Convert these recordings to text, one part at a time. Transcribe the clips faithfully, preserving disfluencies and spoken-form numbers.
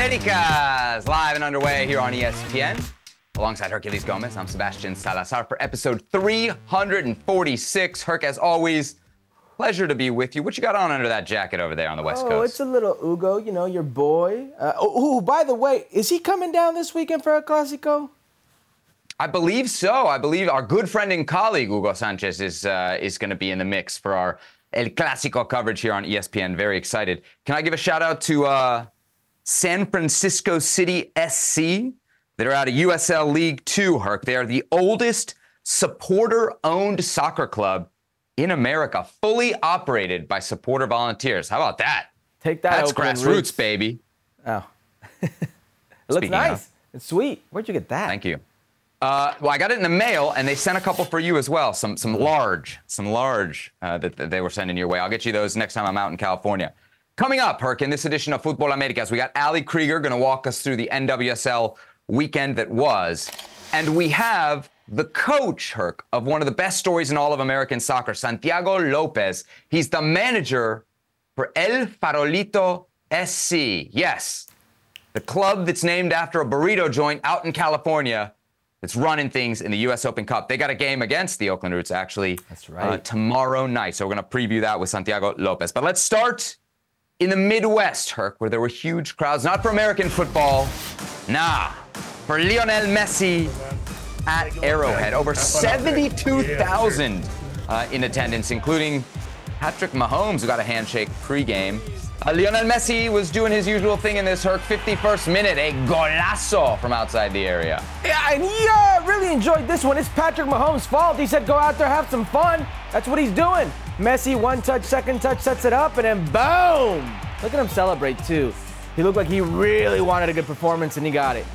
Americas, live and underway here on E S P N. Alongside Herculez Gomez, I'm Sebastian Salazar for episode three forty-six. Herc, as always, pleasure to be with you. What you got on under that jacket over there on the West oh, Coast? Oh, it's a little Hugo, you know, your boy. Uh, oh, by the way, is he coming down this weekend for El Clásico? I believe so. I believe our good friend and colleague, Hugo Sanchez, is uh, is going to be in the mix for our El Clásico coverage here on E S P N. Very excited. Can I give a shout out to uh, San Francisco City S C? They're out of U S L League Two, Herc. They are the oldest supporter-owned soccer club in America, fully operated by supporter volunteers. How about that? Take that, That's Oakland grassroots, roots. baby. Oh. It looks Speaking nice. of. It's sweet. Where'd you get that? Thank you. Uh, well, I got it in the mail, and they sent a couple for you as well. Some some large, some large uh, that, that they were sending your way. I'll get you those next time I'm out in California. Coming up, Herc, in this edition of Futbol Americas, we got Ali Krieger going to walk us through the N W S L weekend that was. And we have the coach, Herc, of one of the best stories in all of American soccer, Santiago Lopez. He's the manager for El Farolito S C. Yes, the club that's named after a burrito joint out in California that's running things in the U S Open Cup. They got a game against the Oakland Roots, actually, That's right. uh, tomorrow night. So we're going to preview that with Santiago Lopez. But let's start in the Midwest, Herc, where there were huge crowds, not for American football, nah, for Lionel Messi at Arrowhead. Over seventy-two thousand uh, in attendance, including Patrick Mahomes, who got a handshake pregame. Uh, Lionel Messi was doing his usual thing in this, Herc, fifty-first minute, a golazo from outside the area. Yeah, and he uh, really enjoyed this one. It's Patrick Mahomes' fault. He said, go out there, have some fun. That's what he's doing. Messi, one touch, second touch, sets it up, and then boom. Look at him celebrate, too. He looked like he really wanted a good performance, and he got it.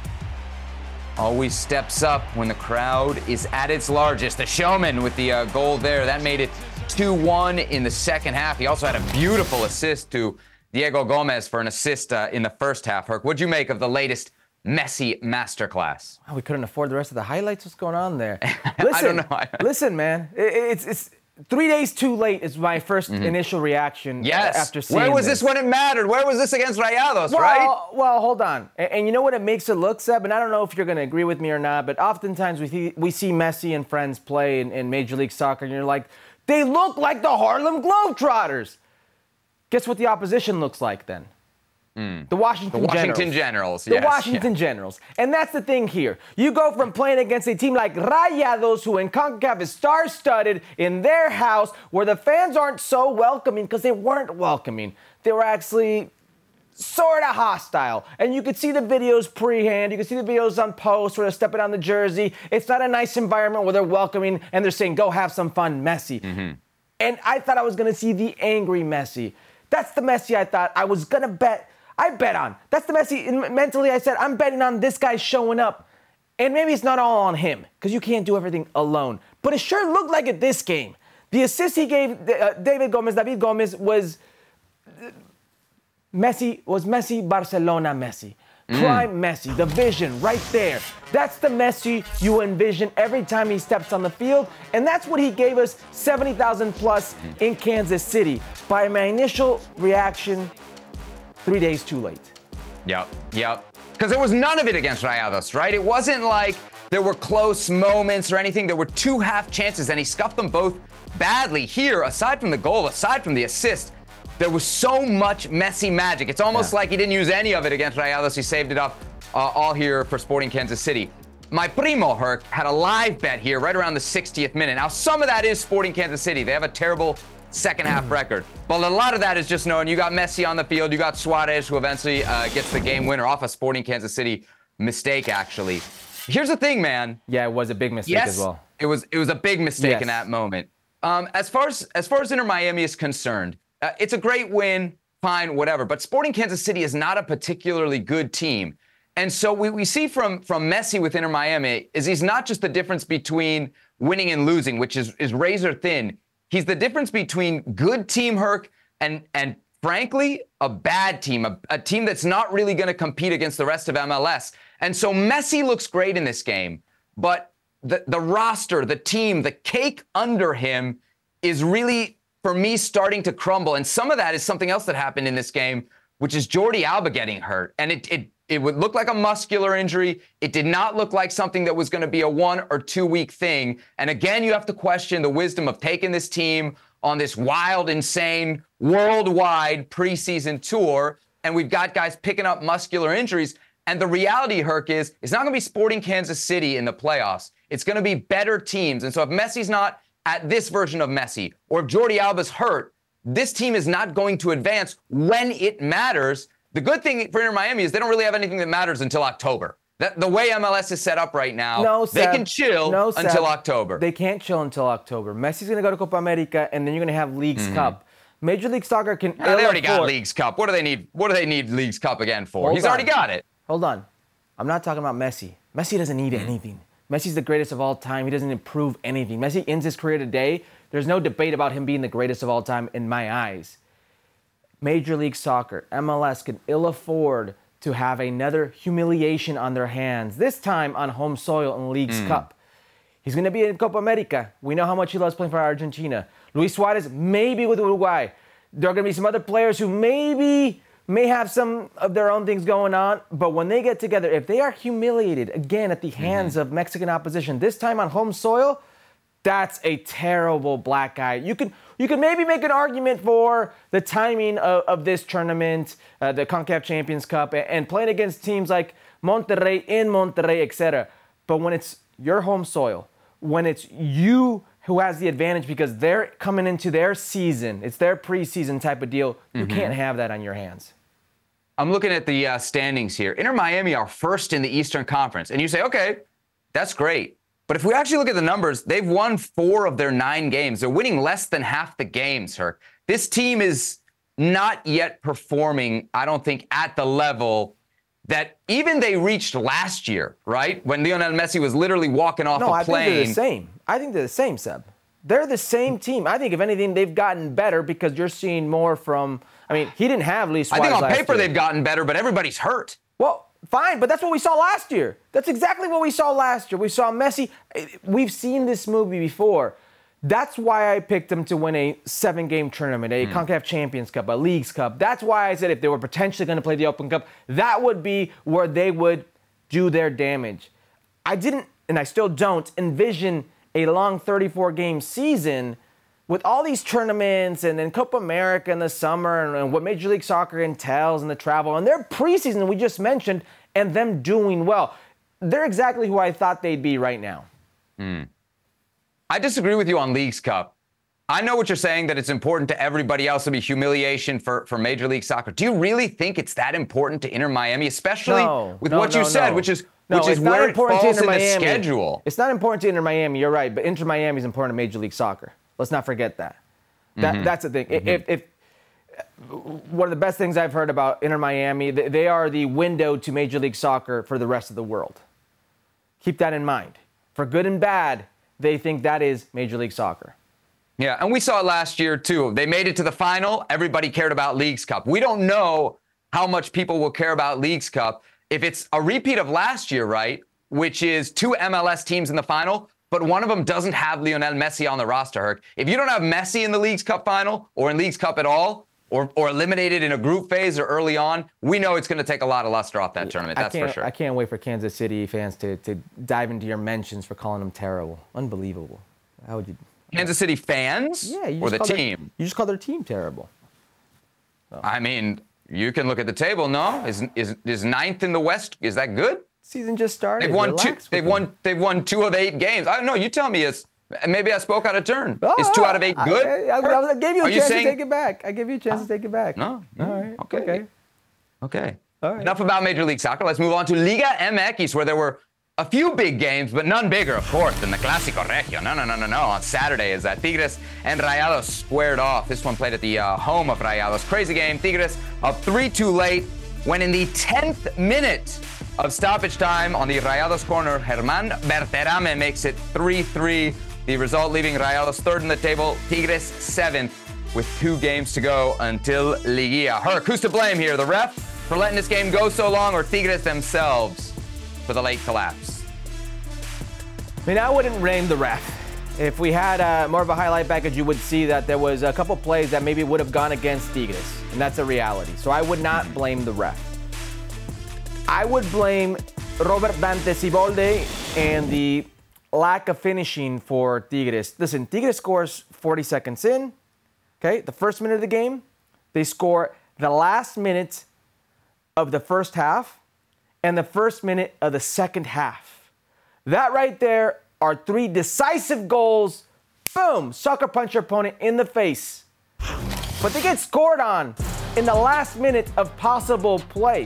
Always steps up when the crowd is at its largest. The showman with the uh, goal there, that made it two one in the second half. He also had a beautiful assist to Diego Gomez for an assist uh, in the first half. Herc, what'd you make of the latest Messi masterclass? Oh, we couldn't afford the rest of the highlights. What's going on there? Listen, I don't know. Listen, man. It, it's it's three days too late is my first mm-hmm. initial reaction. Yes. After seeing Where was this. this when it mattered? Where was this against Rayados, well, right? Well, hold on. And, and you know what it makes it look, Seb? And I don't know if you're going to agree with me or not, but oftentimes we see, we see Messi and friends play in, in Major League Soccer, and you're like, they look like the Harlem Globetrotters. Guess what the opposition looks like then? Mm. The Washington, the Washington Generals. Generals. Yes. The Washington yeah. Generals. And that's the thing here. You go from playing against a team like Rayados, who in CONCACAF is star-studded in their house, where the fans aren't so welcoming because they weren't welcoming. They were actually sort of hostile. And you could see the videos pre-hand. You could see the videos on post where they're stepping on the jersey. It's not a nice environment where they're welcoming and they're saying, go have some fun, Messi. Mm-hmm. And I thought I was going to see the angry Messi. That's the Messi I thought I was going to bet. I bet on. That's the Messi. And mentally, I said, I'm betting on this guy showing up. And maybe it's not all on him because you can't do everything alone. But it sure looked like it this game. The assist he gave uh, David Gomez, David Gomez, was... Uh, Messi was Messi, Barcelona Messi. Prime mm. Messi, the vision right there. That's the Messi you envision every time he steps on the field. And that's what he gave us, seventy thousand plus in Kansas City. By my initial reaction, three days too late. Yep, yep. Because there was none of it against Rayados, right? It wasn't like there were close moments or anything. There were two half chances, and he scuffed them both badly. Here, aside from the goal, aside from the assist, there was so much Messi magic. It's almost yeah. like he didn't use any of it against Rayados. He saved it up uh, all here for Sporting Kansas City. My primo, Herc, had a live bet here right around the sixtieth minute. Now, some of that is Sporting Kansas City. They have a terrible second half record. But a lot of that is just knowing you got Messi on the field. You got Suarez, who eventually uh, gets the game winner off a Sporting Kansas City mistake, actually. Here's the thing, man. Yeah, it was a big mistake yes, as well. It was, it was a big mistake yes. in that moment. Um, as far as, as far as Inter Miami is concerned, Uh, it's a great win, fine, whatever. But Sporting Kansas City is not a particularly good team. And so we, we see from, from Messi with Inter Miami is he's not just the difference between winning and losing, which is, is razor thin. He's the difference between good team, Herc, and, and frankly, a bad team, a, a team that's not really going to compete against the rest of M L S. And so Messi looks great in this game, but the, the roster, the team, the cake under him is really, for me, starting to crumble. And some of that is something else that happened in this game which is Jordi Alba getting hurt. And it, it, it would look like a muscular injury. It did not look like something that was going to be a one or two week thing. And again, you have to question the wisdom of taking this team on this wild, insane, worldwide preseason tour. And we've got guys picking up muscular injuries. And the reality, Herc, is it's not going to be Sporting Kansas City in the playoffs. It's going to be better teams. And so if Messi's not at this version of Messi, or if Jordi Alba's hurt, this team is not going to advance when it matters. The good thing for Inter Miami is they don't really have anything that matters until October. That, the way M L S is set up right now, no, they Seb. can chill no, until Seb. October. They can't chill until October. Messi's going to go to Copa America, and then you're going to have Leagues mm-hmm. Cup. Major League Soccer can. No, they already got Leagues Cup. What do they need? What do they need Leagues Cup again for? Hold He's on. already got it. Hold on. I'm not talking about Messi. Messi doesn't need mm-hmm. anything. Messi's the greatest of all time. He doesn't improve anything. Messi ends his career today. There's no debate about him being the greatest of all time in my eyes. Major League Soccer, M L S, can ill afford to have another humiliation on their hands, this time on home soil in Leagues mm. Cup. He's going to be in Copa America. We know how much he loves playing for Argentina. Luis Suarez, maybe with Uruguay. There are going to be some other players who maybe may have some of their own things going on, but when they get together, if they are humiliated again at the hands mm-hmm. of Mexican opposition, this time on home soil, that's a terrible black eye. You could you could maybe make an argument for the timing of, of this tournament, uh, the CONCACAF Champions Cup, and, and playing against teams like Monterrey, in Monterrey, et cetera. But when it's your home soil, when it's you who has the advantage because they're coming into their season, it's their preseason type of deal, you mm-hmm. can't have that on your hands. I'm looking at the uh, standings here. Inter Miami are first in the Eastern Conference. And you say, okay, that's great. But if we actually look at the numbers, they've won four of their nine games. They're winning less than half the games, Herc. This team is not yet performing, I don't think, at the level that even they reached last year, right? When Lionel Messi was literally walking off no, a plane. No, I think they're the same. I think they're the same, Seb. They're the same team. I think, if anything, they've gotten better because you're seeing more from, I mean, he didn't have Luis Suarez I think on last paper year. They've gotten better, but everybody's hurt. Well, fine, but that's what we saw last year. That's exactly what we saw last year. We saw Messi. We've seen this movie before. That's why I picked him to win a seven-game tournament, a mm. CONCACAF Champions Cup, a Leagues Cup. That's why I said if they were potentially going to play the Open Cup, that would be where they would do their damage. I didn't, and I still don't, envision a long thirty-four game season with all these tournaments and then Copa America in the summer and, and what Major League Soccer entails and the travel and their preseason we just mentioned and them doing well. They're exactly who I thought they'd be right now. Mm. I disagree with you on Leagues Cup. I know what you're saying, that it's important to everybody else to be humiliation for, for Major League Soccer. Do you really think it's that important to Inter Miami, especially no, with no, what no, you said, no. which is No, which is it's not where it important to falls Inter in the Miami. schedule? It's not important to Inter Miami. You're right, but Inter Miami is important to Major League Soccer. Let's not forget that. That Mm-hmm. that's the thing. Mm-hmm. If, if one of the best things I've heard about Inter Miami, they, they are the window to Major League Soccer for the rest of the world. Keep that in mind. For good and bad, they think that is Major League Soccer. Yeah, and we saw it last year, too. They made it to the final. Everybody cared about Leagues Cup. We don't know how much people will care about Leagues Cup if it's a repeat of last year, right, which is two M L S teams in the final, but one of them doesn't have Lionel Messi on the roster, Herc. If you don't have Messi in the Leagues Cup final or in Leagues Cup at all, or, or eliminated in a group phase or early on, we know it's going to take a lot of luster off that tournament, that's for sure. I can't wait for Kansas City fans to, to dive into your mentions for calling them terrible. Unbelievable. How would you... Kansas City fans? Yeah, you or just the call team? Their, you just call their team terrible. So. I mean, you can look at the table. No, is is is ninth in the West? Is that good? Season just started. They've won two. They've won. Them. They've won two of eight games. I don't know. You tell me. It's maybe I spoke out of turn. Oh, is two out of eight good? I, I, I gave you a Are chance you saying, to take it back. I gave you a chance uh, to take it back. No. All right. Okay. Okay. Okay. All right. Enough about Major League Soccer. Let's move on to Liga M X, where there were a few big games, but none bigger, of course, than the Clásico Regio. No, no, no, no, no. On Saturday, as uh, Tigres and Rayados squared off. This one played at the uh, home of Rayados. Crazy game. Tigres up three two late, when in the tenth minute of stoppage time on the Rayados corner, Germán Berterame makes it three three. The result leaving Rayados third in the table, Tigres seventh, with two games to go until Liguilla. Herc, who's to blame here? The ref for letting this game go so long, or Tigres themselves for the late collapse? I mean, I wouldn't blame the ref. If we had uh, more of a highlight package, you would see that there was a couple plays that maybe would have gone against Tigres, and that's a reality. So I would not blame the ref. I would blame Robert Dante Siboldi and the lack of finishing for Tigres. Listen, Tigres scores forty seconds in, okay? The first minute of the game, they score the last minute of the first half and the first minute of the second half. That right there are three decisive goals. Boom, sucker punch your opponent in the face. But they get scored on in the last minute of possible play.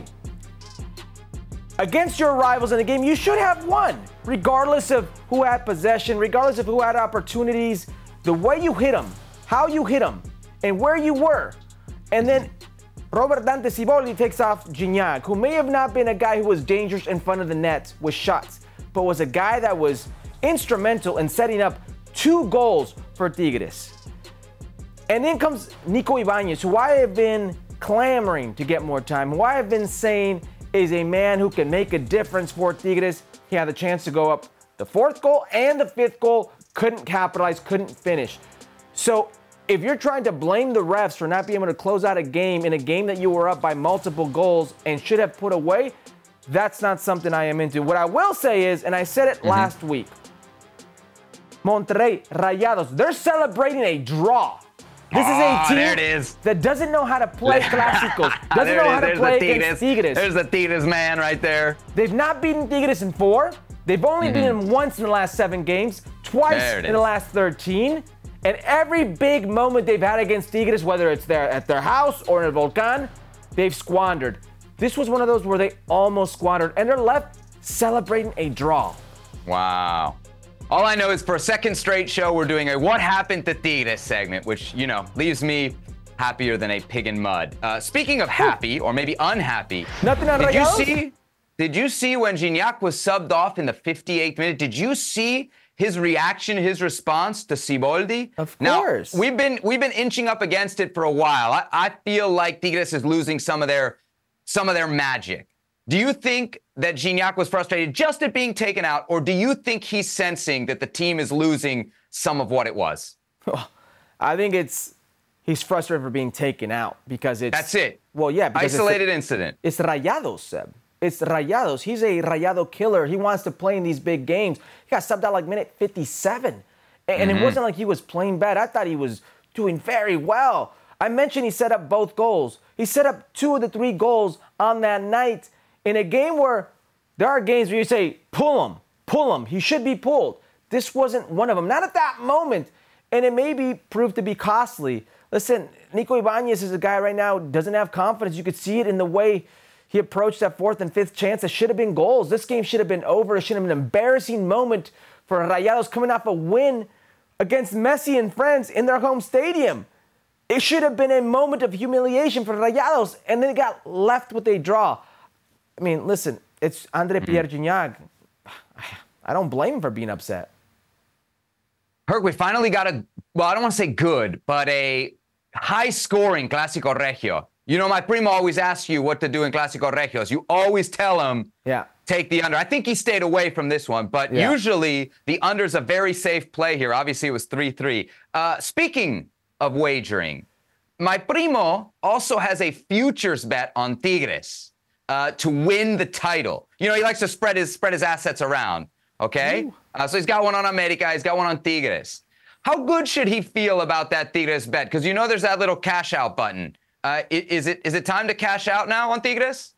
Against your rivals in the game, you should have won, regardless of who had possession, regardless of who had opportunities. The way you hit them, how you hit them, and where you were. And then Robert Dante Siboldi takes off Gignac, who may have not been a guy who was dangerous in front of the net with shots, but was a guy that was instrumental in setting up two goals for Tigres. And then comes Nico Ibanez, who I have been clamoring to get more time, who I have been saying is a man who can make a difference for Tigres. He had the chance to go up the fourth goal and the fifth goal, couldn't capitalize, couldn't finish. So if you're trying to blame the refs for not being able to close out a game in a game that you were up by multiple goals and should have put away, that's not something I am into. What I will say is, and I said it mm-hmm. last week, Monterrey, Rayados, they're celebrating a draw. This is a oh, team there it is. that doesn't know how to play Clásicos, doesn't know how to There's play the against Tigres. There's the Tigres man right there. They've not beaten Tigres in four. They've only mm-hmm. beaten them once in the last seven games, twice in is. the last thirteen. And every big moment they've had against Tigres, whether it's there at their house or in El Volcán, they've squandered. This was one of those where they almost squandered, and they're left celebrating a draw. Wow. All I know is for a second straight show, we're doing a What Happened to Tigres segment, which, you know, leaves me happier than a pig in mud. Uh, speaking of happy, or maybe unhappy, Nothing on did you Rayados? see, did you see when Gignac was subbed off in the fifty-eighth minute? Did you see his reaction, his response to Siboldi? Of course. Now, we've been we've been inching up against it for a while. I, I feel like Tigres is losing some of their some of their magic. Do you think that Gignac was frustrated just at being taken out, or do you think he's sensing that the team is losing some of what it was? I think it's he's frustrated for being taken out because it's that's it. Well, yeah, because isolated it's, incident. It's Rayados, Seb. It's Rayados. He's a Rayado killer. He wants to play in these big games. He got subbed out like minute fifty-seven, and mm-hmm. it wasn't like he was playing bad. I thought he was doing very well. I mentioned he set up both goals. He set up two of the three goals on that night. In a game where there are games where you say, pull him, pull him, he should be pulled. This wasn't one of them, not at that moment. And it may be proved to be costly. Listen, Nico Ibanez is a guy right now who doesn't have confidence. You could see it in the way he approached that fourth and fifth chance. It should have been goals. This game should have been over. It should have been an embarrassing moment for Rayados coming off a win against Messi and friends in their home stadium. It should have been a moment of humiliation for Rayados, and then it got left with a draw. I mean, listen, it's Andre Pierre Gignac. I don't blame him for being upset. Herc, we finally got a, well, I don't want to say good, but a high-scoring Clásico Regio. You know, my primo always asks you what to do in Clásico Regios. You always tell him, yeah, take the under. I think he stayed away from this one, but yeah. usually the under's a very safe play here. Obviously, it was three three. Uh, speaking of wagering, my primo also has a futures bet on Tigres. Uh, to win the title. You know, he likes to spread his spread his assets around, okay? Uh, so he's got one on America, he's got one on Tigres. How good should he feel about that Tigres bet? Because you know there's that little cash out button. Uh, is it is it time to cash out now on Tigres?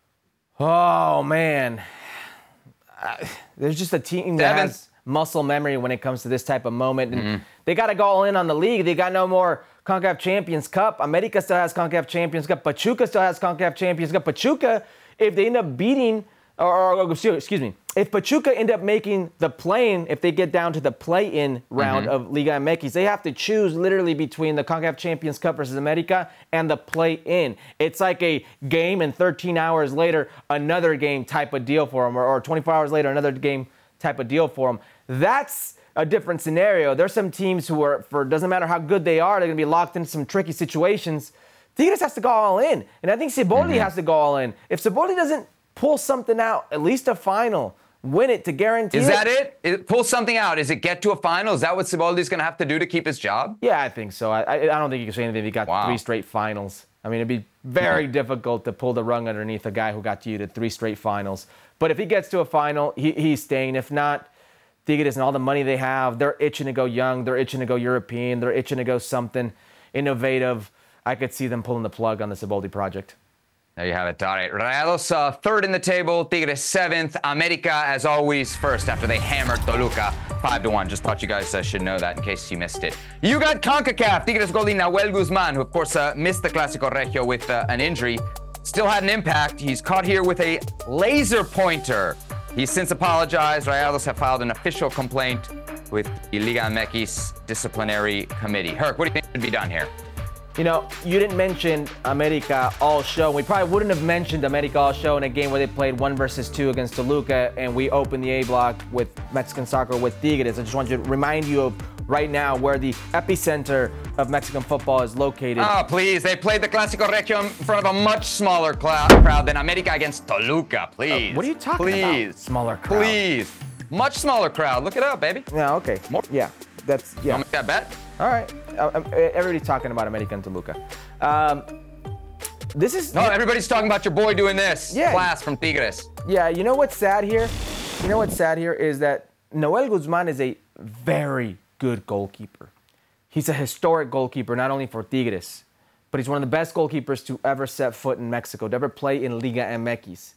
Oh, man. Uh, there's just a team that Seven. has muscle memory when it comes to this type of moment. And mm-hmm. they got to go all in on the league. They got no more CONCACAF Champions Cup. America still has CONCACAF Champions Cup. Pachuca still has CONCACAF Champions Cup. Pachuca, if they end up beating, or, or excuse me, if Pachuca end up making the play-in, if they get down to the play-in round mm-hmm. of Liga M X, they have to choose literally between the CONCACAF Champions Cup versus America and the play-in. It's like a game, and thirteen hours later, another game type of deal for them, or, or twenty-four hours later, another game type of deal for them. That's a different scenario. There's some teams who are, for doesn't matter how good they are, they're going to be locked into some tricky situations. Tigres has to go all in, and I think Siboldi mm-hmm. has to go all in. If Siboldi doesn't pull something out, at least a final, win it to guarantee Is it. that it? it? Pull something out. Is it get to a final? Is that what Siboldi's going to have to do to keep his job? Yeah, I think so. I, I, I don't think you can say anything if he got Wow. three straight finals. I mean, it'd be very difficult to pull the rug underneath a guy who got you to three straight finals. But if he gets to a final, he, he's staying. If not, Tigres and all the money they have, they're itching to go young. They're itching to go European. They're itching to go something innovative. I could see them pulling the plug on the Siboldi project. There you have it. All right. Rayados uh, third in the table. Tigres seventh. America, as always, first after they hammered Toluca five to one. Just thought you guys uh, should know that in case you missed it. You got CONCACAF. Tigres goalie Nahuel Guzman, who, of course, uh, missed the Clásico Regio with uh, an injury, still had an impact. He's caught here with a laser pointer. He's since apologized. Rayados have filed an official complaint with the Liga M X disciplinary committee. Herc, what do you think should be done here? You know, you didn't mention America all show. We probably wouldn't have mentioned America all show in a game where they played one versus two against Toluca, and we opened the A block with Mexican soccer with Tigres. I just want to remind you of right now where the epicenter of Mexican football is located. Oh, please. They played the Clásico Regio in front of a much smaller cl- crowd than America against Toluca. Please. Uh, what are you talking please. about? Smaller crowd. Please. Much smaller crowd. Look it up, baby. Yeah, okay. More. Yeah, that's, yeah. Want to make that bet? All right. Uh, um, everybody's talking about America and Toluca. Um, this is... No, everybody's talking about your boy doing this. Yeah. Class from Tigres. Yeah, you know what's sad here? You know what's sad here is that Nahuel Guzman is a very good goalkeeper. He's a historic goalkeeper, not only for Tigres, but he's one of the best goalkeepers to ever set foot in Mexico, to ever play in Liga M X.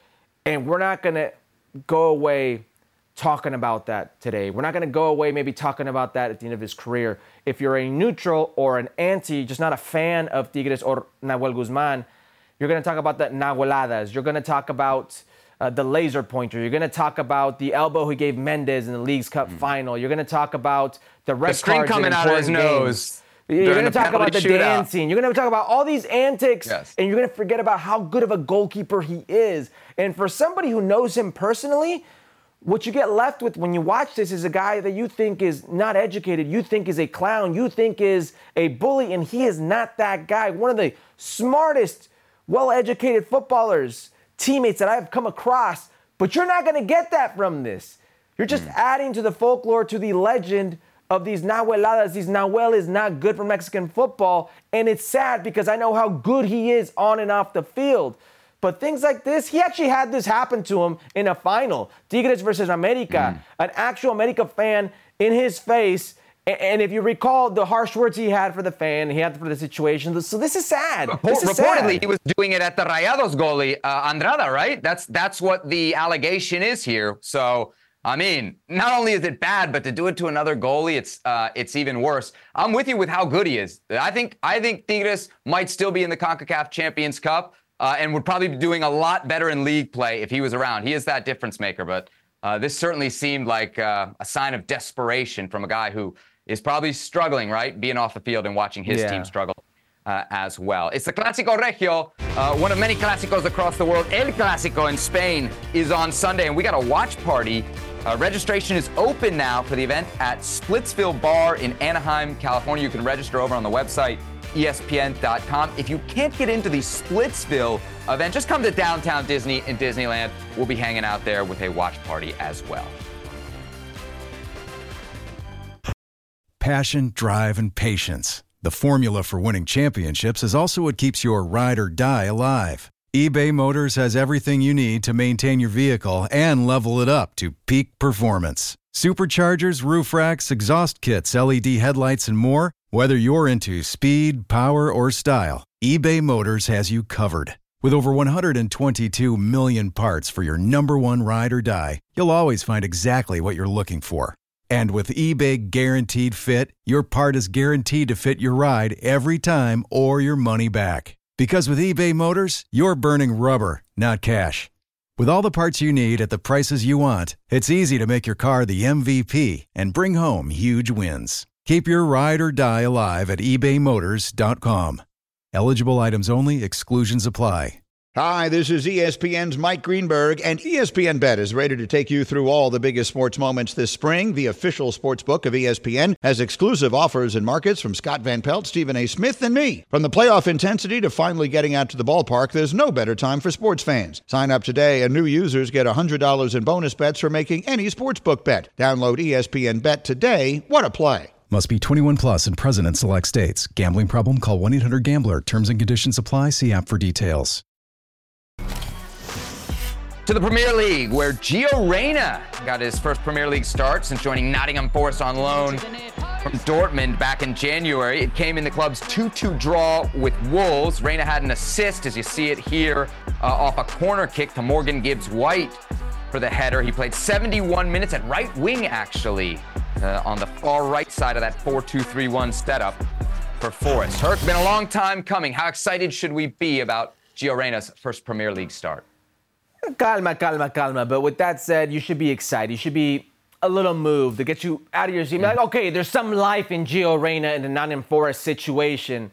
And we're not going to go away talking about that today. We're not going to go away maybe talking about that at the end of his career. If you're a neutral or an anti, just not a fan of Tigres or Nahuel Guzman, you're going to talk about the Nahueladas. You're going to talk about uh, the laser pointer. You're going to talk about the elbow he gave Mendez in the League's Cup mm. final. You're going to talk about the red the string cards coming out of his games. nose. You're going to talk about the shootout. dancing. You're going to talk about all these antics, yes. and you're going to forget about how good of a goalkeeper he is. And for somebody who knows him personally, what you get left with when you watch this is a guy that you think is not educated, you think is a clown, you think is a bully, and he is not that guy. One of the smartest, well-educated footballers, teammates that I've come across, but you're not going to get that from this. You're just mm. adding to the folklore, to the legend of these Nahueladas. These Nahuel is not good for Mexican football, and it's sad because I know how good he is on and off the field. But things like this, he actually had this happen to him in a final. Tigres versus America. Mm. An actual America fan in his face. And if you recall the harsh words he had for the fan, he had for the situation. So this is sad. Report, this is reportedly, sad. He was doing it at the Rayados goalie, uh, Andrada, right? That's that's what the allegation is here. So, I mean, not only is it bad, but to do it to another goalie, it's uh, it's even worse. I'm with you with how good he is. I think I think Tigres might still be in the CONCACAF Champions Cup. Uh, and would probably be doing a lot better in league play if he was around. He is that difference maker, but uh, this certainly seemed like uh, a sign of desperation from a guy who is probably struggling, right, being off the field and watching his yeah. team struggle uh, as well. It's the Clásico Regio, uh, one of many Clásicos across the world. El Clásico in Spain is on Sunday, and we got a watch party. Uh, registration is open now for the event at Splitsville Bar in Anaheim, California. You can register over on the website, E S P N dot com. If you can't get into the Splitsville event, just come to downtown Disney in Disneyland. We'll be hanging out there with a watch party as well. Passion, drive, and patience. The formula for winning championships is also what keeps your ride or die alive. eBay Motors has everything you need to maintain your vehicle and level it up to peak performance. Superchargers, roof racks, exhaust kits, L E D headlights, and more. Whether you're into speed, power, or style, eBay Motors has you covered. With over one hundred twenty-two million parts for your number one ride or die, you'll always find exactly what you're looking for. And with eBay Guaranteed Fit, your part is guaranteed to fit your ride every time or your money back. Because with eBay Motors, you're burning rubber, not cash. With all the parts you need at the prices you want, it's easy to make your car the M V P and bring home huge wins. Keep your ride or die alive at ebay motors dot com. Eligible items only. Exclusions apply. Hi, this is E S P N's Mike Greenberg, and E S P N Bet is ready to take you through all the biggest sports moments this spring. The official sports book of E S P N has exclusive offers and markets from Scott Van Pelt, Stephen A. Smith, and me. From the playoff intensity to finally getting out to the ballpark, there's no better time for sports fans. Sign up today, and new users get one hundred dollars in bonus bets for making any sportsbook bet. Download E S P N Bet today. What a play. Must be twenty-one plus and present in select states. Gambling problem? Call one eight hundred gambler. Terms and conditions apply. See app for details. To the Premier League, where Gio Reyna got his first Premier League start since joining Nottingham Forest on loan from Dortmund back in January. It came in the club's two two draw with Wolves. Reyna had an assist, as you see it here, uh, off a corner kick to Morgan Gibbs-White for the header. He played seventy-one minutes at right wing, actually, uh, on the far right side of that four two three one setup for Forest. Herc, been a long time coming. How excited should we be about Gio Reyna's first Premier League start? Calma, calma, calma. But with that said, you should be excited. You should be a little moved to get you out of your seat. Like, okay, there's some life in Gio Reyna in the Nottingham Forest situation.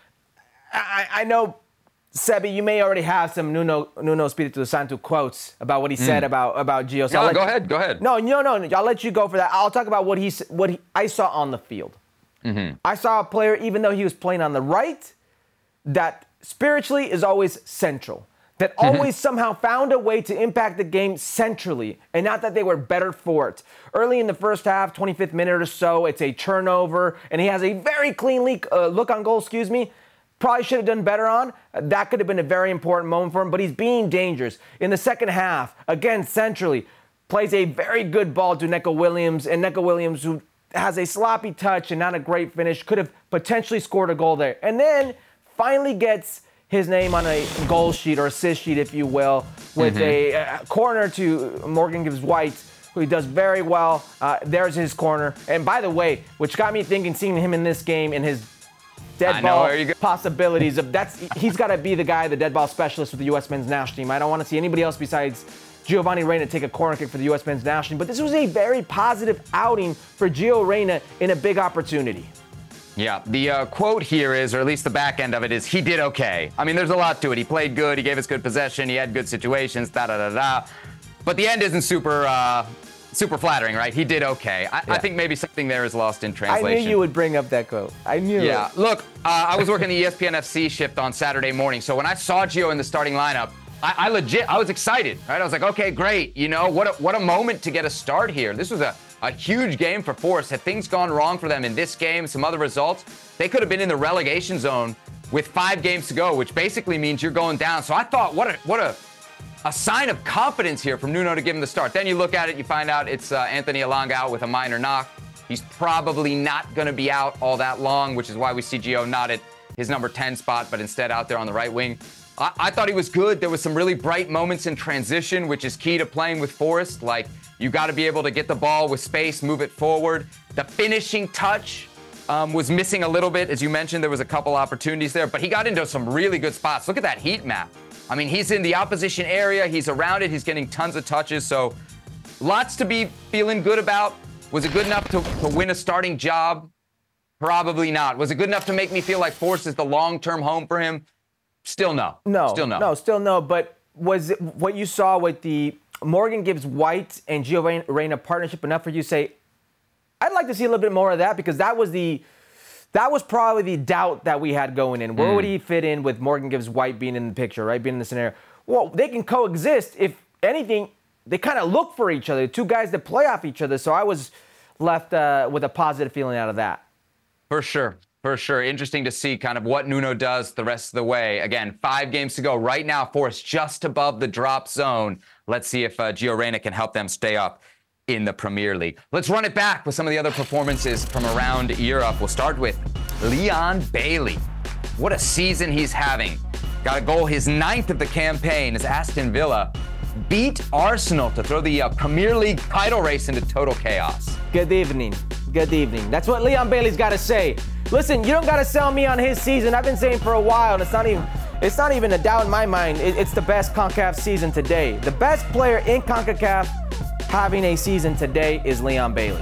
I, I know, Sebi, you may already have some Nuno Nuno Espirito Santo quotes about what he said mm. about, about Gio. So no, you, go ahead, go ahead. No, no, no. I'll let you go for that. I'll talk about what he what he, I saw on the field. Mm-hmm. I saw a player, even though he was playing on the right, that spiritually is always central. That always mm-hmm. somehow found a way to impact the game centrally, and not that they were better for it. Early in the first half, twenty-fifth minute or so, it's a turnover, and he has a very clean leak, uh, look on goal, excuse me. Probably should have done better on. That could have been a very important moment for him, but he's being dangerous. In the second half, again, centrally, plays a very good ball to Neco Williams, and Neco Williams, who has a sloppy touch and not a great finish, could have potentially scored a goal there. And then finally gets his name on a goal sheet or assist sheet, if you will, with mm-hmm. a, a corner to Morgan Gibbs-White, who he does very well. Uh, there's his corner. And by the way, which got me thinking, seeing him in this game and his dead ball possibilities of that's he's got to be the guy, the dead ball specialist with the U S men's national team. I don't want to see anybody else besides Giovanni Reyna take a corner kick for the U S men's national team. But this was a very positive outing for Gio Reyna in a big opportunity. Yeah, the uh, quote here is, or at least the back end of it is, he did okay. I mean, there's a lot to it. He played good. He gave us good possession. He had good situations, da-da-da-da. But the end isn't super uh, super flattering, right? He did okay. I, yeah. I think maybe something there is lost in translation. I knew you would bring up that quote. I knew Yeah, it. look, uh, I was working the E S P N F C shift on Saturday morning. So when I saw Gio in the starting lineup, I, I legit, I was excited, right? I was like, okay, great. You know, what a, what a moment to get a start here. This was a A huge game for Forest. Had things gone wrong for them in this game, some other results, they could have been in the relegation zone with five games to go, which basically means you're going down. So I thought, what a what a a sign of confidence here from Nuno to give him the start. Then you look at it, you find out it's uh, Anthony Elanga out with a minor knock. He's probably not going to be out all that long, which is why we see Gio not at his number ten spot, but instead out there on the right wing. I, I thought he was good. There was some really bright moments in transition, which is key to playing with Forest. Like, you got to be able to get the ball with space, move it forward. The finishing touch um, was missing a little bit. As you mentioned, there was a couple opportunities there, but he got into some really good spots. Look at that heat map. I mean, he's in the opposition area. He's around it. He's getting tons of touches. So lots to be feeling good about. Was it good enough to, to win a starting job? Probably not. Was it good enough to make me feel like Forest is the long-term home for him? Still no. No. Still no. No, still no. But was it what you saw with the Morgan Gibbs-White and Gio Reyna partnership enough for you to say, I'd like to see a little bit more of that, because that was the that was probably the doubt that we had going in. Where mm. would he fit in with Morgan Gibbs-White being in the picture, right? Being in the scenario. Well, they can coexist. If anything, they kind of look for each other. Two guys that play off each other. So I was left uh, with a positive feeling out of that. For sure. For sure. Interesting to see kind of what Nuno does the rest of the way. Again, five games to go. Right now, Forest just above the drop zone. Let's see if uh, Gio Reyna can help them stay up in the Premier League. Let's run it back with some of the other performances from around Europe. We'll start with Leon Bailey. What a season he's having. Got a goal, his ninth of the campaign, as Aston Villa beat Arsenal to throw the uh, Premier League title race into total chaos. Good evening. Good evening. That's what Leon Bailey's got to say. Listen, you don't got to sell me on his season. I've been saying for a while, and it's not even it's not even a doubt in my mind. It, it's the best CONCACAF season today. The best player in CONCACAF having a season today is Leon Bailey.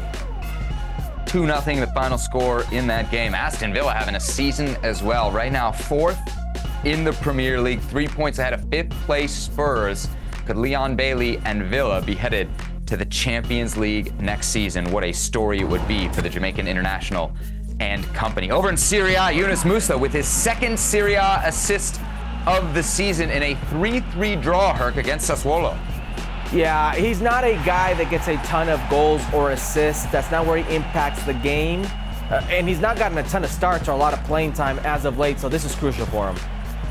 two nothing the final score in that game. Aston Villa having a season as well. Right now, fourth in the Premier League, three points ahead of fifth place Spurs. Could Leon Bailey and Villa be headed to the Champions League next season? What a story it would be for the Jamaican international and company. Over in Serie A, Yunus Musa with his second Serie A assist of the season in a three three draw, Herc, against Sassuolo. Yeah, he's not a guy that gets a ton of goals or assists. That's not where he impacts the game. Uh, and he's not gotten a ton of starts or a lot of playing time as of late, so this is crucial for him.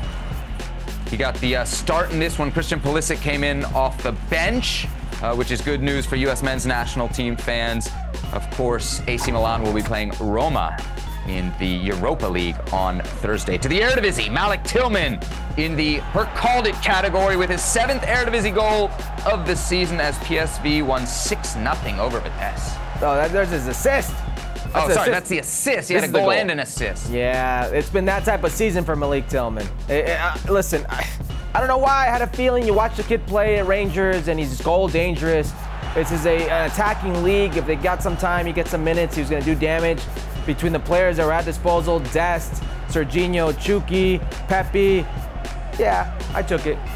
He got the uh, start in this one. Christian Pulisic came in off the bench, uh, which is good news for U S men's national team fans. Of course, A C Milan will be playing Roma in the Europa League on Thursday. To the Eredivisie, Malik Tillman in the Herc called it category with his seventh Eredivisie goal of the season as P S V won six nothing over Vitesse. Oh, that, there's his assist. Oh, That's sorry, assist. that's the assist. He This had a is the goal, goal. and an assist. Yeah, it's been that type of season for Malik Tillman. Eh, eh, uh, listen, I, I don't know why. I had a feeling you watch the kid play at Rangers, and he's goal dangerous. This is a, an attacking league. If they got some time, he gets some minutes, he was going to do damage. Between the players that were at disposal, Dest, Serginho, Chucky, Pepe. Yeah, I took it.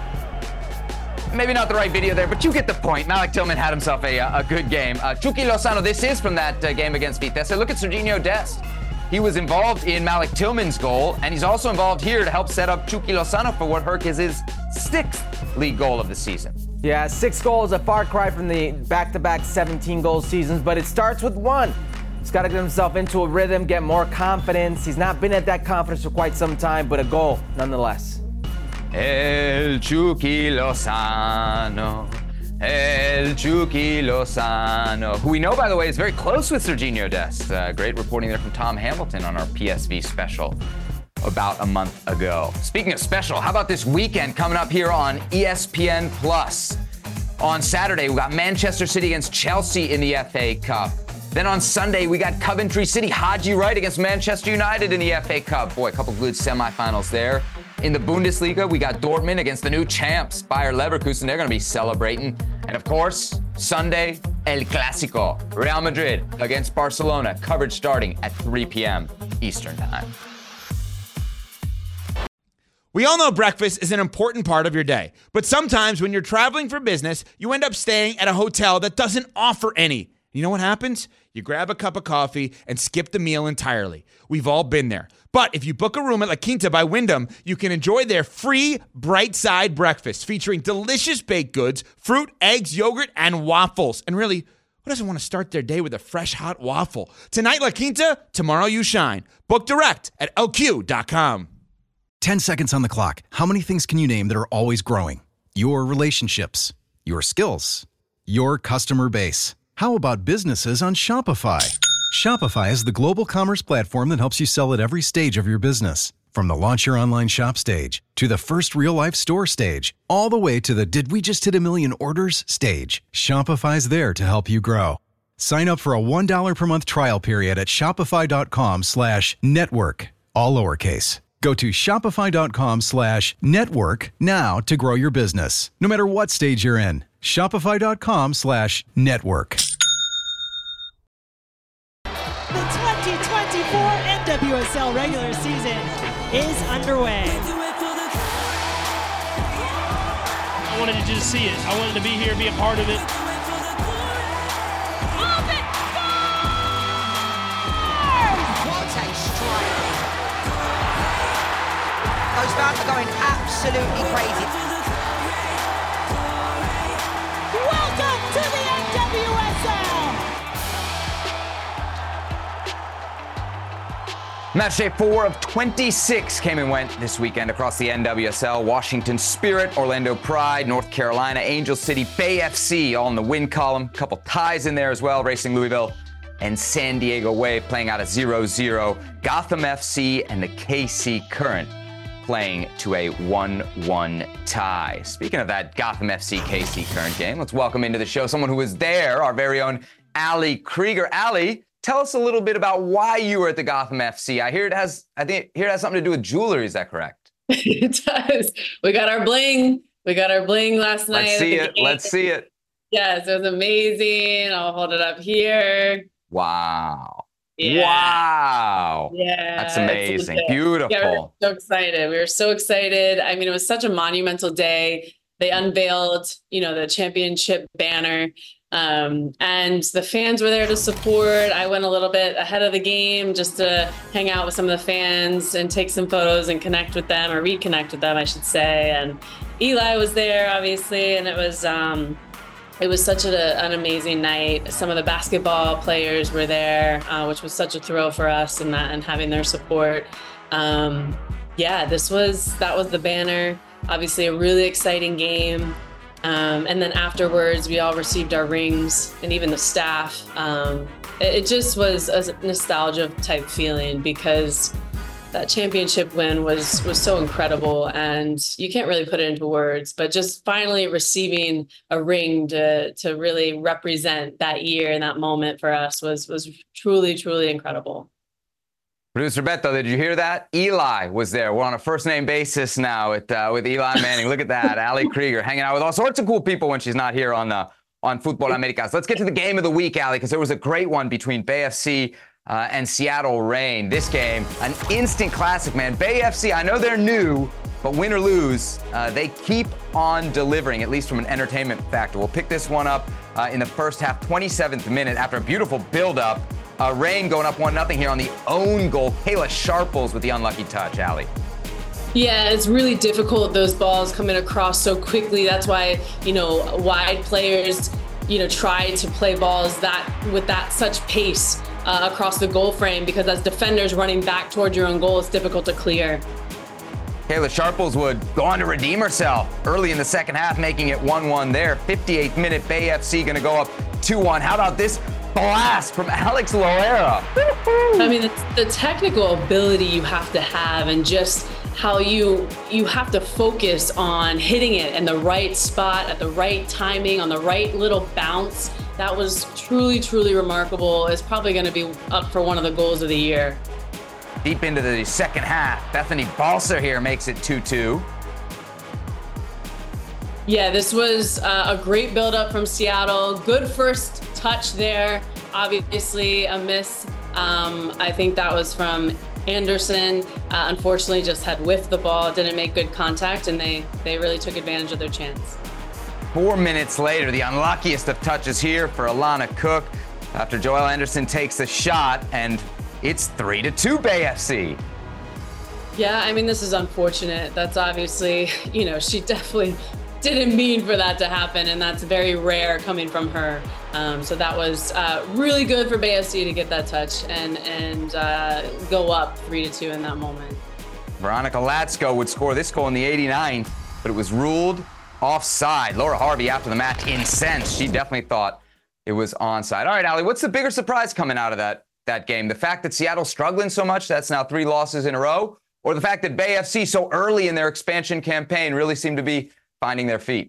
Maybe not the right video there, but you get the point. Malik Tillman had himself a, a good game. Uh, Chucky Lozano, this is from that uh, game against Vitesse. Look at Serginho Dest. He was involved in Malik Tillman's goal, and he's also involved here to help set up Chucky Lozano for what Herc is his sixth league goal of the season. Yeah, six goals, a far cry from the back-to-back seventeen goal seasons, but it starts with one. He's got to get himself into a rhythm, get more confidence. He's not been at that confidence for quite some time, but a goal nonetheless. El Chucky Lozano, El Chucky Lozano, who we know, by the way, is very close with Serginho Dest. Uh, great reporting there from Tom Hamilton on our P S V special about a month ago. Speaking of special, how about this weekend coming up here on E S P N Plus? On Saturday, we got Manchester City against Chelsea in the F A Cup. Then on Sunday, we got Coventry City, Haji Wright against Manchester United in the F A Cup. Boy, a couple good semifinals there. In the Bundesliga, we got Dortmund against the new champs, Bayer Leverkusen. They're going to be celebrating. And of course, Sunday, El Clásico, Real Madrid against Barcelona. Coverage starting at three p.m. Eastern Time. We all know breakfast is an important part of your day, but sometimes when you're traveling for business, you end up staying at a hotel that doesn't offer any. You know what happens? You grab a cup of coffee and skip the meal entirely. We've all been there. But if you book a room at La Quinta by Wyndham, you can enjoy their free Bright Side breakfast featuring delicious baked goods, fruit, eggs, yogurt, and waffles. And really, who doesn't want to start their day with a fresh hot waffle? Tonight, La Quinta, tomorrow you shine. Book direct at L Q dot com. ten seconds on the clock. How many things can you name that are always growing? Your relationships, your skills, your customer base. How about businesses on Shopify? Shopify is the global commerce platform that helps you sell at every stage of your business. From the launch your online shop stage to the first real-life store stage, all the way to the did we just hit a million orders stage. Shopify's there to help you grow. Sign up for a one dollar per month trial period at shopify.com slash network, all lowercase. Go to shopify.com slash network now to grow your business, no matter what stage you're in. Shopify.com slash network. The twenty twenty-four N W S L regular season is underway. I wanted to just see it. I wanted to be here, be a part of it. What a strike. Those fans are going absolutely crazy. Welcome to the N W S L. Matchday four of twenty-six came and went this weekend across the N W S L. Washington Spirit, Orlando Pride, North Carolina, Angel City, Bay F C all in the win column. A couple ties in there as well. Racing Louisville and San Diego Wave playing out a zero zero. Gotham F C and the K C Current playing to a one one tie. Speaking of that Gotham F C K C Current game, let's welcome into the show someone who was there, our very own Ali Krieger. Ali, tell us a little bit about why you were at the Gotham F C. I hear it has, I think, here it has something to do with jewelry. Is that correct? It does. We got our bling. We got our bling last night. Let's see it. Let's see it. Yes, it was amazing. I'll hold it up here. Wow. Yeah. Wow. Yeah. That's it's amazing. legit. Beautiful. Yeah, we were so excited. We were so excited. I mean, it was such a monumental day. They unveiled, you know, the championship banner. Um, and the fans were there to support. I went a little bit ahead of the game just to hang out with some of the fans and take some photos and connect with them, or reconnect with them, I should say. And Eli was there, obviously, and it was um, it was such a, an amazing night. Some of the basketball players were there, uh, which was such a thrill for us, and that and having their support. Um, yeah, this was that was the banner. Obviously, a really exciting game. Um, and then afterwards, we all received our rings, and even the staff. Um, it, it just was a nostalgia type feeling, because that championship win was was so incredible, and you can't really put it into words. But just finally receiving a ring to to really represent that year and that moment for us was was truly truly incredible. Producer Beto, did you hear that? Eli was there. We're on a first-name basis now with, uh, with Eli Manning. Look at that. Ali Krieger hanging out with all sorts of cool people when she's not here on uh, on Futbol Americas. Let's get to the game of the week, Ali, because there was a great one between Bay F C uh, and Seattle Reign. This game, an instant classic, man. Bay F C, I know they're new, but win or lose, uh, they keep on delivering, at least from an entertainment factor. We'll pick this one up uh, in the first half, twenty-seventh minute, after a beautiful build-up. Uh, Reign going up one nothing here on the own goal. Kayla Sharples with the unlucky touch, Ali. Yeah, it's really difficult, those balls coming across so quickly. That's why, you know, wide players, you know, try to play balls that with that such pace uh, across the goal frame, because as defenders running back towards your own goal, it's difficult to clear. Kayla Sharples would go on to redeem herself early in the second half, making it one one there. fifty-eighth minute, Bay F C going to go up two one. How about this blast from Alex Loera? I mean, it's the technical ability you have to have, and just how you you have to focus on hitting it in the right spot at the right timing on the right little bounce. That was truly, truly remarkable. It's probably going to be up for one of the goals of the year. Deep into the second half, Bethany Balcer here makes it two two. Yeah, this was uh, a great build-up from Seattle. Good first touch there. Obviously a miss. Um, I think that was from Anderson. Uh, unfortunately, just had whiffed the ball, didn't make good contact, and they, they really took advantage of their chance. Four minutes later, the unluckiest of touches here for Alana Cook after Joelle Anderson takes the shot, and it's three to two Bay F C. Yeah, I mean, this is unfortunate. That's obviously, you know, she definitely didn't mean for that to happen, and that's very rare coming from her. Um, so that was uh, really good for Bay F C to get that touch and and uh, go up three to two in that moment. Veronica Latsko would score this goal in the eighty-ninth, but it was ruled offside. Laura Harvey, after the match, incensed. She definitely thought it was onside. All right, Ali, what's the bigger surprise coming out of that that game? The fact that Seattle's struggling so much, that's now three losses in a row, or the fact that Bay F C so early in their expansion campaign really seemed to be finding their feet?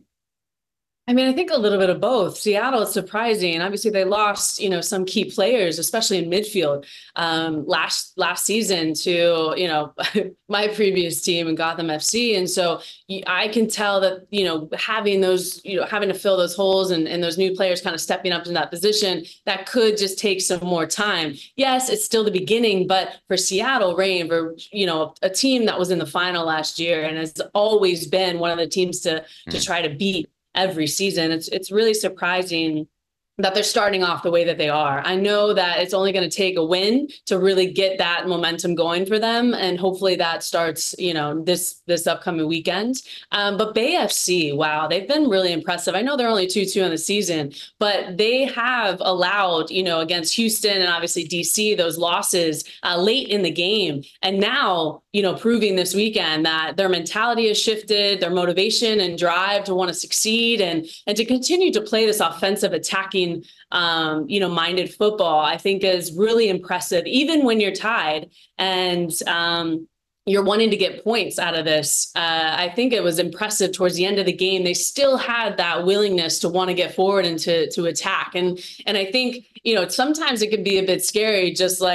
I mean, I think a little bit of both. Seattle is surprising. Obviously, they lost, you know, some key players, especially in midfield, um, last last season to, you know, my previous team and Gotham F C. And so I can tell that, you know, having those, you know, having to fill those holes and, and those new players kind of stepping up in that position, that could just take some more time. Yes, it's still the beginning, but for Seattle Reign, for, you know, a team that was in the final last year and has always been one of the teams to mm. to try to beat every season, it's it's really surprising that they're starting off the way that they are. I know that it's only going to take a win to really get that momentum going for them, and hopefully that starts, you know, this this upcoming weekend. Um, but Bay F C, wow, they've been really impressive. I know they're only two two in the season, but they have allowed, you know, against Houston and obviously D C, those losses uh, late in the game, and now, you know, proving this weekend that their mentality has shifted, their motivation and drive to want to succeed and and to continue to play this offensive, attacking, um, you know, minded football, I think is really impressive, even when you're tied and um, you're wanting to get points out of this. Uh, I think it was impressive towards the end of the game. They still had that willingness to want to get forward and to to attack. And and I think, you know, sometimes it can be a bit scary, just like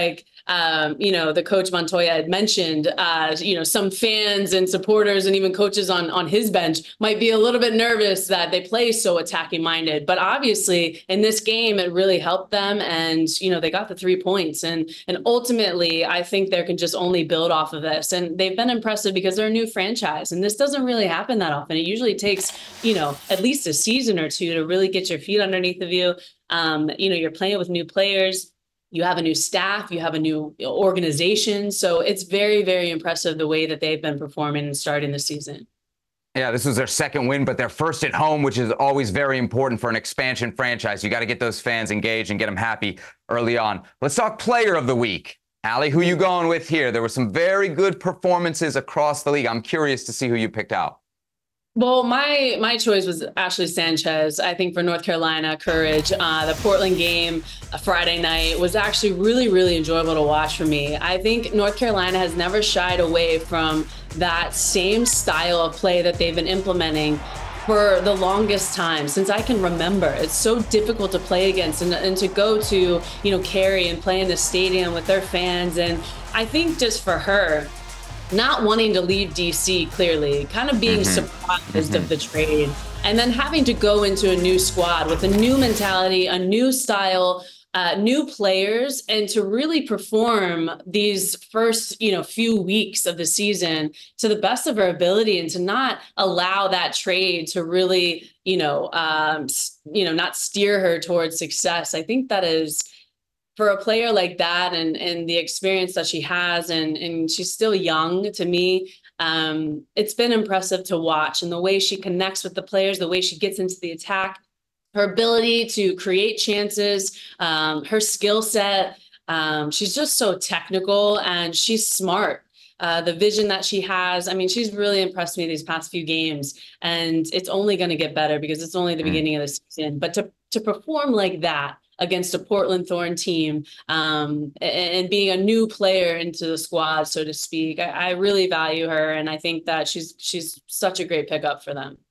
um, you know, the coach Montoya had mentioned, uh, you know, some fans and supporters and even coaches on, on his bench might be a little bit nervous that they play so attacking minded. But obviously in this game, it really helped them. And, you know, they got the three points. And, and ultimately, I think they can just only build off of this. And they've been impressive because they're a new franchise. And this doesn't really happen that often. It usually takes, you know, at least a season or two to really get your feet underneath of you. Um, you know, you're playing with new players. You have a new staff, you have a new organization. So it's very, very impressive the way that they've been performing and starting the season. Yeah, this was their second win, but their first at home, which is always very important for an expansion franchise. You got to get those fans engaged and get them happy early on. Let's talk player of the week. Allie, who you going with here? There were some very good performances across the league. I'm curious to see who you picked out. Well, my my choice was Ashley Sanchez. I think for North Carolina, courage. Uh, the Portland game uh, Friday night was actually really, really enjoyable to watch for me. I think North Carolina has never shied away from that same style of play that they've been implementing for the longest time since I can remember. It's so difficult to play against and, and to go to, you know, Cary and play in the stadium with their fans. And I think just for her, not wanting to leave D C clearly, kind of being mm-hmm. surprised mm-hmm. of the trade, and then having to go into a new squad with a new mentality, a new style, uh, new players, and to really perform these first, you know, few weeks of the season to the best of her ability, and to not allow that trade to really, you know, um, you know, not steer her towards success. I think that is, for a player like that and, and the experience that she has, and, and she's still young to me, um, it's been impressive to watch. And the way she connects with the players, the way she gets into the attack, her ability to create chances, um, her skill set, um, she's just so technical and she's smart. Uh, the vision that she has, I mean, she's really impressed me these past few games, and it's only going to get better because it's only the beginning of the season. But to to perform like that against a Portland Thorn team, um, and, and being a new player into the squad, so to speak, I, I really value her, and I think that she's she's such a great pickup for them.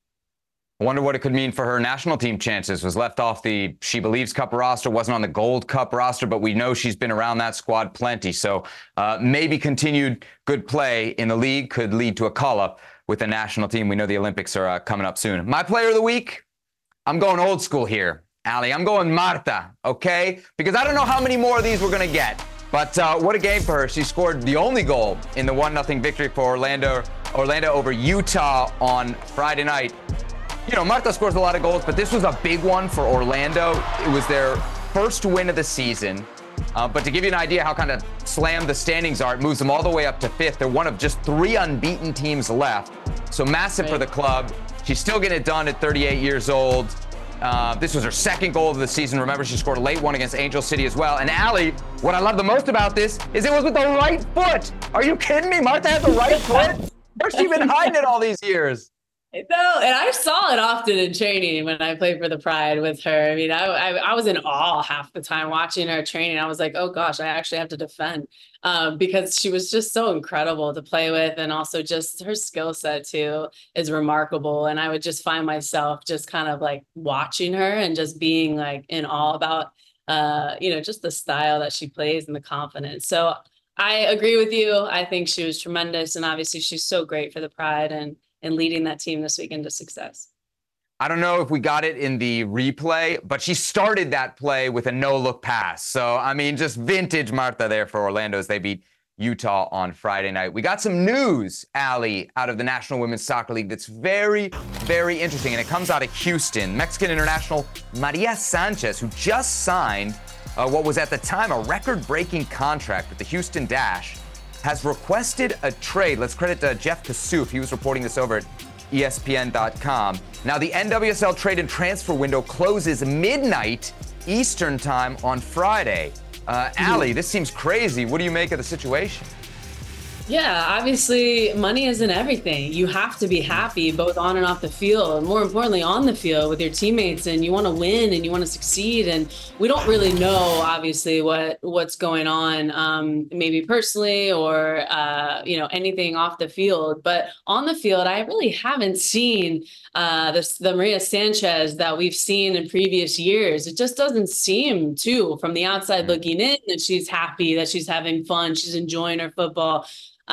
I wonder what it could mean for her national team chances. Was left off the She Believes Cup roster, wasn't on the Gold Cup roster, but we know she's been around that squad plenty. So uh, maybe continued good play in the league could lead to a call-up with the national team. We know the Olympics are uh, coming up soon. My player of the week, I'm going old school here, Allie. I'm going Marta, okay? Because I don't know how many more of these we're going to get. But uh, what a game for her. She scored the only goal in the one nothing victory for Orlando, Orlando over Utah on Friday night. You know, Marta scores a lot of goals, but this was a big one for Orlando. It was their first win of the season. Uh, but to give you an idea how kind of slammed the standings are, it moves them all the way up to fifth. They're one of just three unbeaten teams left. So massive for the club. She's still getting it done at thirty-eight years old. Uh, this was her second goal of the season. Remember, she scored a late one against Angel City as well. And Allie, what I love the most about this is it was with the right foot. Are you kidding me? Marta had the right foot? Where's she been hiding it all these years? No, and I saw it often in training when I played for the Pride with her. I mean, I, I, I was in awe half the time watching her training. I was like, oh gosh, I actually have to defend um, because she was just so incredible to play with. And also just her skill set too is remarkable. And I would just find myself just kind of like watching her and just being like in awe about, uh, you know, just the style that she plays and the confidence. So I agree with you. I think she was tremendous. And obviously she's so great for the Pride and and leading that team this weekend to success. I don't know if we got it in the replay, but she started that play with a no-look pass. So, I mean, just vintage Marta there for Orlando as they beat Utah on Friday night. We got some news, Allie, out of the National Women's Soccer League that's very, very interesting, and it comes out of Houston. Mexican international Maria Sanchez, who just signed uh, what was at the time a record-breaking contract with the Houston Dash, has requested a trade. Let's credit uh, Jeff Kassouf. He was reporting this over at E S P N dot com. Now, the N W S L trade and transfer window closes midnight Eastern time on Friday. Uh, Allie, this seems crazy. What do you make of the situation? Yeah, obviously money isn't everything. You have to be happy both on and off the field, and more importantly on the field with your teammates, and you want to win and you want to succeed. And we don't really know obviously what what's going on, um, maybe personally or uh, you know, anything off the field. But on the field, I really haven't seen uh, the, the Maria Sanchez that we've seen in previous years. It just doesn't seem to, from the outside looking in, that she's happy, that she's having fun, she's enjoying her football.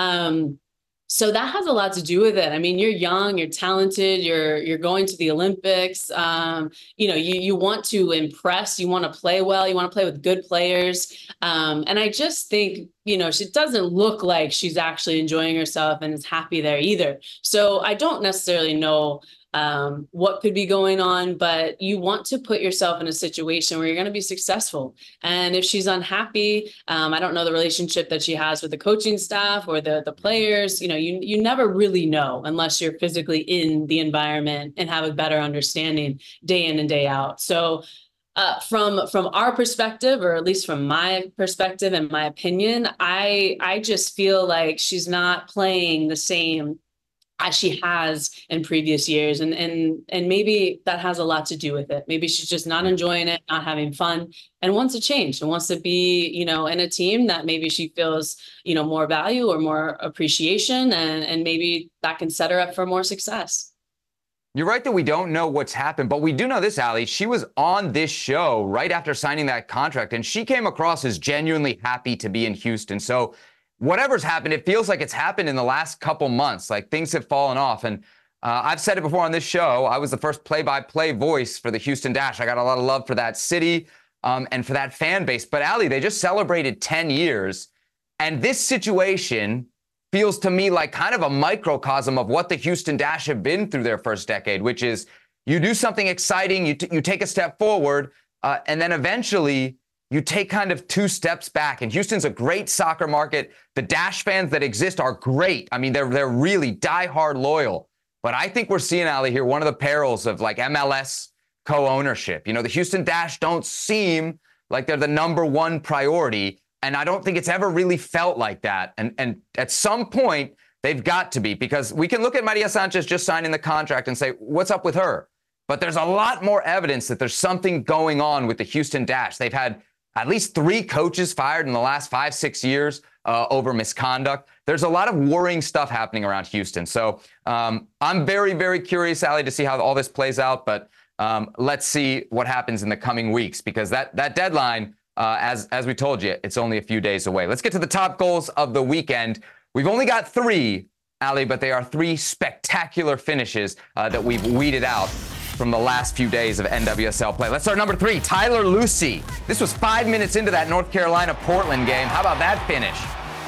Um, so that has a lot to do with it. I mean, you're young, you're talented, you're, you're going to the Olympics. Um, you know, you, you want to impress, you want to play well, you want to play with good players. Um, and I just think, you know, she doesn't look like she's actually enjoying herself and is happy there either. So I don't necessarily know um, what could be going on, but you want to put yourself in a situation where you're going to be successful. And if she's unhappy, um, I don't know the relationship that she has with the coaching staff or the, the players, you know, you, you never really know unless you're physically in the environment and have a better understanding day in and day out. So Uh, from from our perspective, or at least from my perspective and my opinion, I I just feel like she's not playing the same as she has in previous years, and and and maybe that has a lot to do with it. Maybe she's just not enjoying it, not having fun, and wants to change and wants to be, you know, in a team that maybe she feels, you know, more value or more appreciation, and and maybe that can set her up for more success. You're right that we don't know what's happened, but we do know this, Allie. She was on this show right after signing that contract, and she came across as genuinely happy to be in Houston. So whatever's happened, it feels like it's happened in the last couple months. Like things have fallen off. And uh, I've said it before on this show, I was the first play-by-play voice for the Houston Dash. I got a lot of love for that city um, and for that fan base. But Allie, they just celebrated ten years, and this situation feels to me like kind of a microcosm of what the Houston Dash have been through their first decade, which is you do something exciting, you, t- you take a step forward, uh, and then eventually you take kind of two steps back. And Houston's a great soccer market. The Dash fans that exist are great. I mean, they're they're really diehard loyal. But I think we're seeing, Allie, here one of the perils of like M L S co-ownership. You know, the Houston Dash don't seem like they're the number one priority. And I don't think it's ever really felt like that. And and at some point, they've got to be, because we can look at Maria Sanchez just signing the contract and say, what's up with her? But there's a lot more evidence that there's something going on with the Houston Dash. They've had at least three coaches fired in the last five, six years uh, over misconduct. There's a lot of worrying stuff happening around Houston. So um, I'm very, very curious, Allie, to see how all this plays out. But um, let's see what happens in the coming weeks, because that that deadline, Uh, as as we told you, it's only a few days away. Let's get to the top goals of the weekend. We've only got three, Allie, but they are three spectacular finishes uh, that we've weeded out from the last few days of N W S L play. Let's start number three, Tyler Lucy. This was five minutes into that North Carolina-Portland game. How about that finish?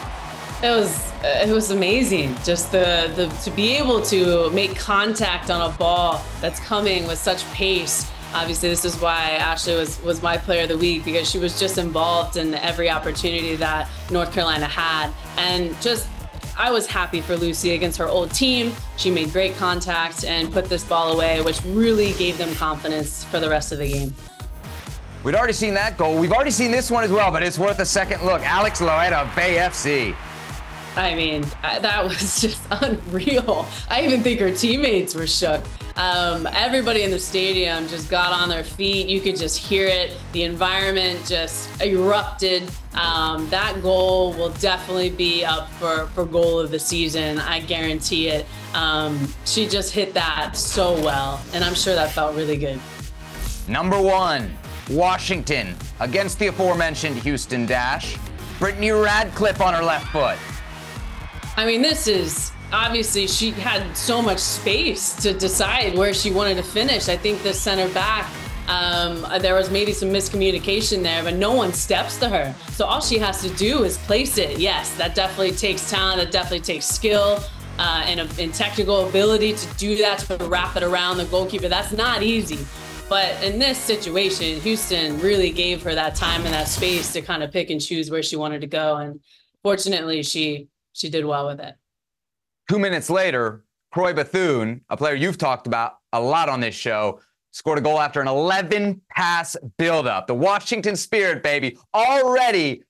It was it was amazing. Just the the to be able to make contact on a ball that's coming with such pace. Obviously, this is why Ashley was, was my player of the week, because she was just involved in every opportunity that North Carolina had. And just, I was happy for Lucy against her old team. She made great contact and put this ball away, which really gave them confidence for the rest of the game. We'd already seen that goal. We've already seen this one as well, but it's worth a second look. Alex Loera of Bay F C. I mean, that was just unreal. I even think her teammates were shook. Um, everybody in the stadium just got on their feet. You could just hear it. The environment just erupted. Um, that goal will definitely be up for, for goal of the season. I guarantee it. Um, she just hit that so well, and I'm sure that felt really good. Number one, Washington against the aforementioned Houston Dash. Brittany Radcliffe on her left foot. I mean, this is obviously, she had so much space to decide where she wanted to finish. I think the center back, um, there was maybe some miscommunication there, but no one steps to her. So all she has to do is place it. Yes, that definitely takes talent. That definitely takes skill uh, and, a, and technical ability to do that, to wrap it around the goalkeeper. That's not easy. But in this situation, Houston really gave her that time and that space to kind of pick and choose where she wanted to go. And fortunately, she she did well with it. Two minutes later, Croy Bethune, a player you've talked about a lot on this show, scored a goal after an eleven pass buildup. The Washington Spirit, baby, already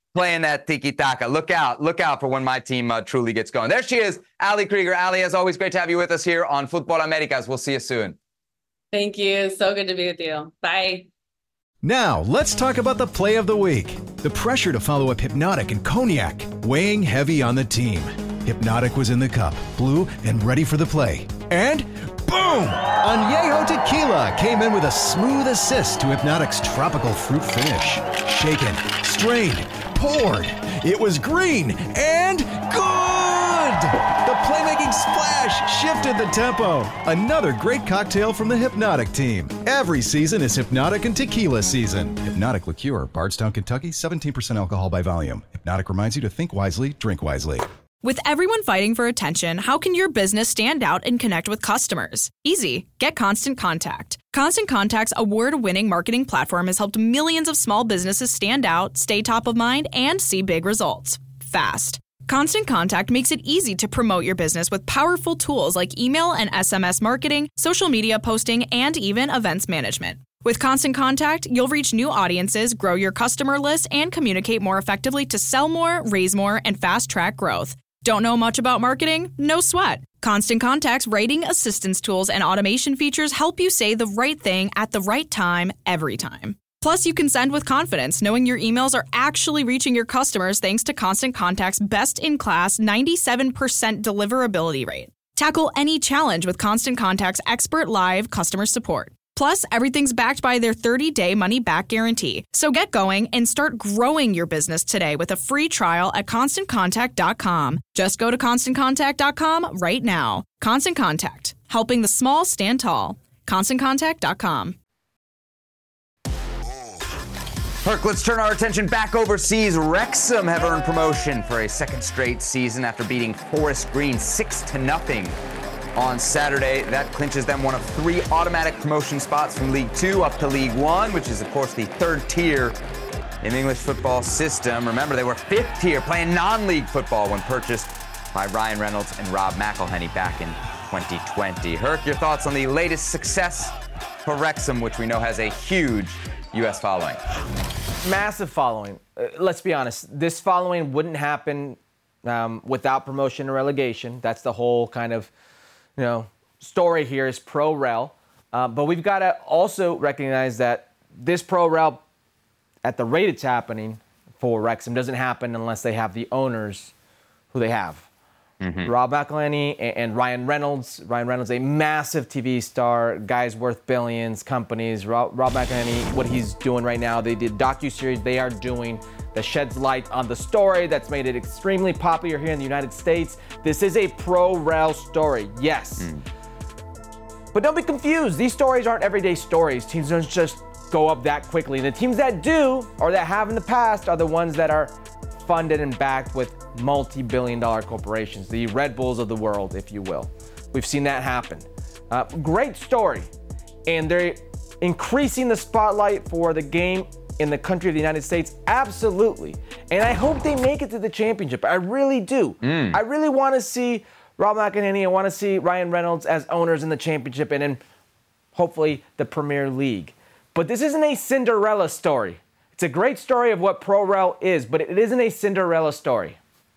playing that tiki-taka. Look out. Look out for when my team uh, truly gets going. There she is, Ali Krieger. Ali, as always, great to have you with us here on Football Americas. We'll see you soon. Thank you. So good to be with you. Bye. Now, let's talk about the play of the week. The pressure to follow up Hypnotic and Cognac, weighing heavy on the team. Hypnotic was in the cup, blue, and ready for the play. And boom! Añejo Tequila came in with a smooth assist to Hypnotic's tropical fruit finish. Shaken, strained, poured. It was green and good! The playmaking splash shifted the tempo. Another great cocktail from the Hypnotic team. Every season is Hypnotic and Tequila season. Hypnotic Liqueur, Bardstown, Kentucky, seventeen percent alcohol by volume. Hypnotic reminds you to think wisely, drink wisely. With everyone fighting for attention, how can your business stand out and connect with customers? Easy. Get Constant Contact. Constant Contact's award-winning marketing platform has helped millions of small businesses stand out, stay top of mind, and see big results fast. Constant Contact makes it easy to promote your business with powerful tools like email and S M S marketing, social media posting, and even events management. With Constant Contact, you'll reach new audiences, grow your customer list, and communicate more effectively to sell more, raise more, and fast-track growth. Don't know much about marketing? No sweat. Constant Contact's writing assistance tools and automation features help you say the right thing at the right time, every time. Plus, you can send with confidence, knowing your emails are actually reaching your customers thanks to Constant Contact's best-in-class ninety-seven percent deliverability rate. Tackle any challenge with Constant Contact's expert live customer support. Plus, everything's backed by their thirty-day money-back guarantee. So get going and start growing your business today with a free trial at constant contact dot com. Just go to constant contact dot com right now. Constant Contact, helping the small stand tall. constant contact dot com. Herc, let's turn our attention back overseas. Wrexham have earned promotion for a second straight season after beating Forest Green six to nothing on Saturday. That clinches them one of three automatic promotion spots from League Two up to League One, which is, of course, the third tier in the English football system. Remember, they were fifth tier playing non-league football when purchased by Ryan Reynolds and Rob McElhenney back in twenty twenty. Herc, your thoughts on the latest success for Wrexham, which we know has a huge U S following? Massive following. Uh, let's be honest. This following wouldn't happen um, without promotion and relegation. That's the whole kind of, you know, story here is pro-rel. Uh, but we've got to also recognize that this pro-rel, at the rate it's happening for Wrexham, doesn't happen unless they have the owners who they have. Mm-hmm. Rob McElhenney and, and Ryan Reynolds. Ryan Reynolds, a massive T V star, guy's worth billions, companies. Rob, Rob McElhenney, what he's doing right now, they did docuseries they are doing that sheds light on the story that's made it extremely popular here in the United States. This is a pro-rel story, yes. Mm. But don't be confused. These stories aren't everyday stories. Teams don't just go up that quickly. The teams that do, or that have in the past, are the ones that are funded and backed with multi-billion dollar corporations, the Red Bulls of the world, if you will. We've seen that happen. Uh, great story. And they're increasing the spotlight for the game in the country of the United States, absolutely. And I hope they make it to the championship. I really do. Mm. I really want to see Rob McElhenney. I want to see Ryan Reynolds as owners in the championship and then hopefully the Premier League. But this isn't a Cinderella story. It's a great story of what pro-rel is, but it isn't a Cinderella story.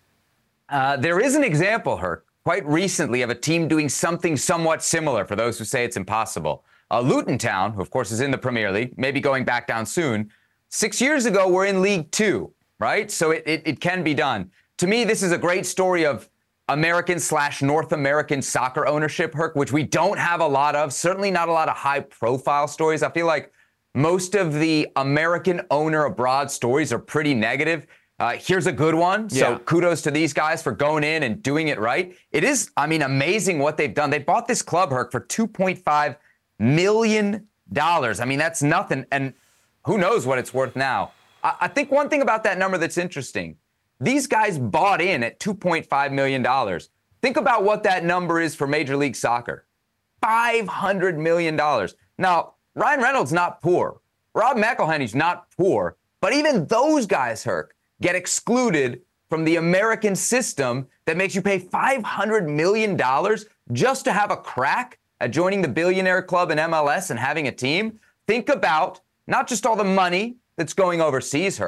Uh, there is an example, Herc, quite recently of a team doing something somewhat similar for those who say it's impossible. Uh, Luton Town, who of course is in the Premier League, maybe going back down soon, six years ago were in League Two, right? So it, it, it can be done. To me, this is a great story of American slash North American soccer ownership, Herc, which we don't have a lot of, certainly not a lot of high-profile stories. I feel like most of the American owner abroad stories are pretty negative. Uh, here's a good one. So yeah. Kudos to these guys for going in and doing it right. It is, I mean, amazing what they've done. They bought this club, Herc, for two point five million dollars. I mean, that's nothing. And who knows what it's worth now. I, I think one thing about that number that's interesting, these guys bought in at two point five million dollars. Think about what that number is for Major League Soccer. five hundred million dollars. Now, Ryan Reynolds not poor. Rob McElhenney's not poor. But even those guys, Herc, get excluded from the American system that makes you pay five hundred million dollars just to have a crack at joining the billionaire club in M L S and having a team. Think about not just all the money that's going overseas, Herc,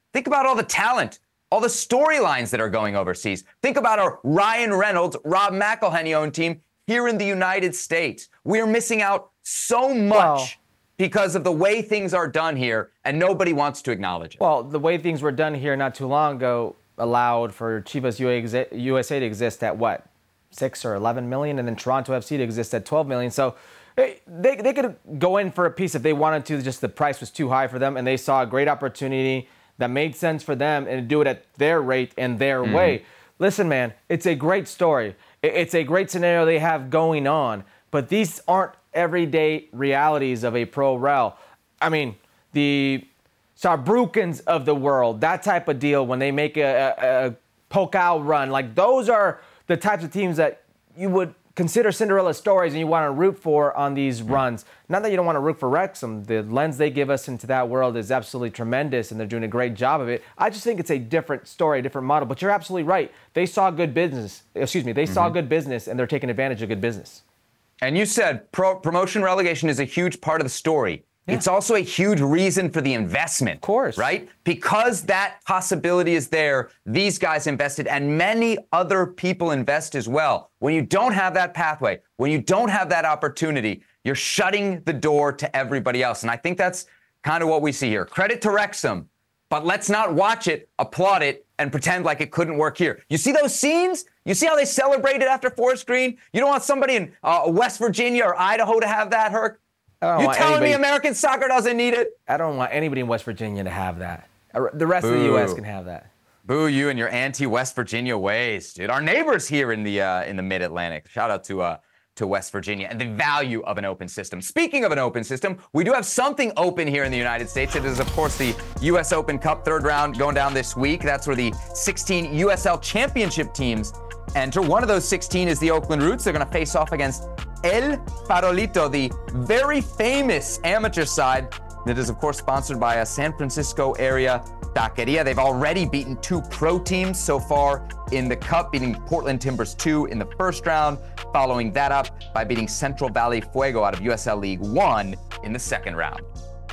Think about all the talent, all the storylines that are going overseas. Think about our Ryan Reynolds, Rob McElhenney-owned team here in the United States. We are missing out so much Well, because of the way things are done here, and nobody wants to acknowledge it. Well, the way things were done here not too long ago allowed for Chivas U S A to exist at what, six or eleven million, and then Toronto F C to exist at twelve million. So they, they could go in for a piece if they wanted to, just the price was too high for them, and they saw a great opportunity that made sense for them and do it at their rate and their mm-hmm. way. Listen, man, it's a great story. It's a great scenario they have going on, but these aren't everyday realities of a pro rel. I mean, the Sarbrukens of the world, that type of deal when they make a, a, a Pokal run, like those are the types of teams that you would consider Cinderella stories and you want to root for on these runs. Not that you don't want to root for Wrexham. The lens they give us into that world is absolutely tremendous, and they're doing a great job of it. I just think it's a different story, a different model. But you're absolutely right. They saw good business. Excuse me. They mm-hmm. saw good business, and they're taking advantage of good business. And you said pro- promotion relegation is a huge part of the story. Yeah. It's also a huge reason for the investment. Of course. Right? Because that possibility is there, these guys invested, and many other people invest as well. When you don't have that pathway, when you don't have that opportunity, you're shutting the door to everybody else. And I think that's kind of what we see here. Credit to Wrexham, but let's not watch it, applaud it, and pretend like it couldn't work here. You see those scenes? You see how they celebrated after Forest Green? You don't want somebody in uh, West Virginia or Idaho to have that, Herc? You telling anybody, me American soccer doesn't need it? I don't want anybody in West Virginia to have that. The rest Boo. of the U S can have that. Boo you and your anti-West Virginia ways, dude. Our neighbors here in the uh, in the Mid-Atlantic. Shout out to uh, to West Virginia and the value of an open system. Speaking of an open system, we do have something open here in the United States. It is, of course, the U S Open Cup third round going down this week. That's where the sixteen U S L Championship teams enter. One of those sixteen is the Oakland Roots. They're going to face off against El Farolito, the very famous amateur side that is, of course, sponsored by a San Francisco area taqueria. They've already beaten two pro teams so far in the Cup, beating Portland Timbers two in the first round, following that up by beating Central Valley Fuego out of U S L League One in the second round.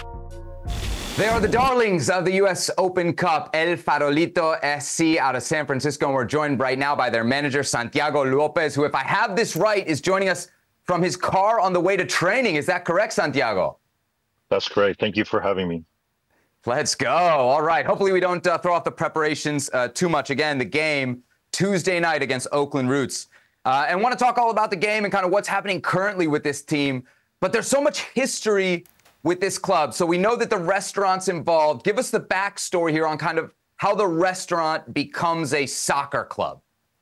They are the darlings of the U S Open Cup, El Farolito S C out of San Francisco, and we're joined right now by their manager, Santiago Lopez, who, if I have this right, is joining us from his car on the way to training. Is that correct, Santiago? That's correct. Thank you for having me. Let's go. All right. Hopefully we don't uh, throw off the preparations uh, too much. Again, the game Tuesday night against Oakland Roots. Uh, and want to talk all about the game and kind of what's happening currently with this team. But there's so much history with this club. So we know that the restaurant's involved. Give us the backstory here on kind of how the restaurant becomes a soccer club.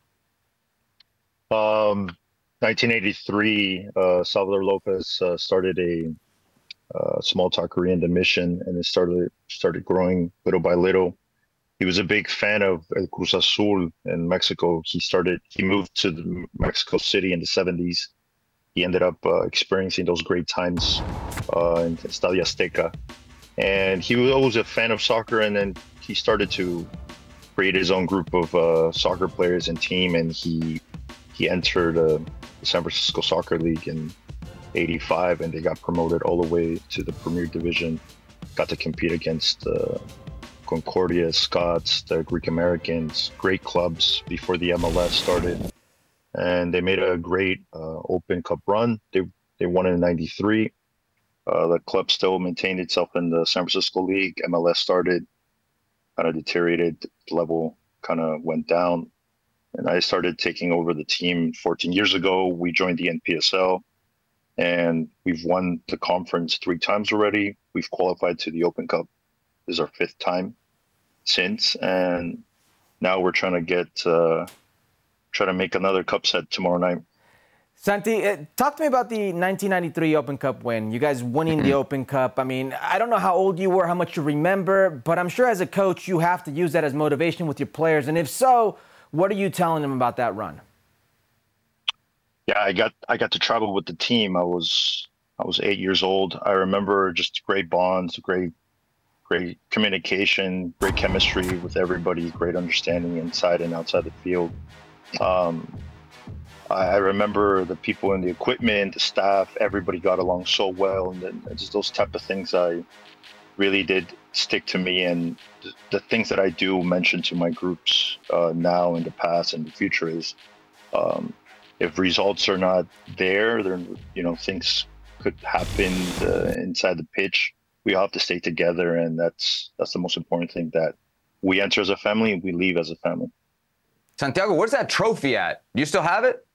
Um, nineteen eighty-three, uh, Salvador Lopez uh, started a uh, small taqueria in the Mission, and it started started growing little by little. He was a big fan of El Cruz Azul in Mexico. He started. He moved to the Mexico City in the seventies. He ended up uh, experiencing those great times uh, in Estadio Azteca, and he was always a fan of soccer. And then he started to create his own group of uh, soccer players and team, and he he entered uh, the San Francisco Soccer League in eighty-five, and they got promoted all the way to the Premier Division. Got to compete against uh, Concordia, Scots, the Greek Americans, great clubs before the M L S started. And they made a great uh, Open Cup run. They they won in ninety-three. Uh, the club still maintained itself in the San Francisco League. M L S started, kind of deteriorated, the level kind of went down. And I started taking over the team fourteen years ago. We joined the N P S L, and we've won the conference three times already. We've qualified to the Open Cup. This is our fifth time since, and now we're trying to get, uh, try to make another cup set tomorrow night. Santi, uh, talk to me about the nineteen ninety-three Open Cup win. You guys winning the Open Cup. I mean, I don't know how old you were, how much you remember, but I'm sure as a coach you have to use that as motivation with your players. And if so, what are you telling them about that run? Yeah, I got I got to travel with the team. I was I was eight years old. I remember just great bonds, great great communication, great chemistry with everybody, great understanding inside and outside the field. Um, I, I remember the people in the equipment, the staff, everybody got along so well, and then just those type of things I really did stick to me. And th- the things that I do mention to my groups uh, now, in the past, and the future is, um, if results are not there, then you know things could happen uh, inside the pitch. We all have to stay together, and that's that's the most important thing. That we enter as a family, we leave as a family. Santiago, where's that trophy at? Do you still have it?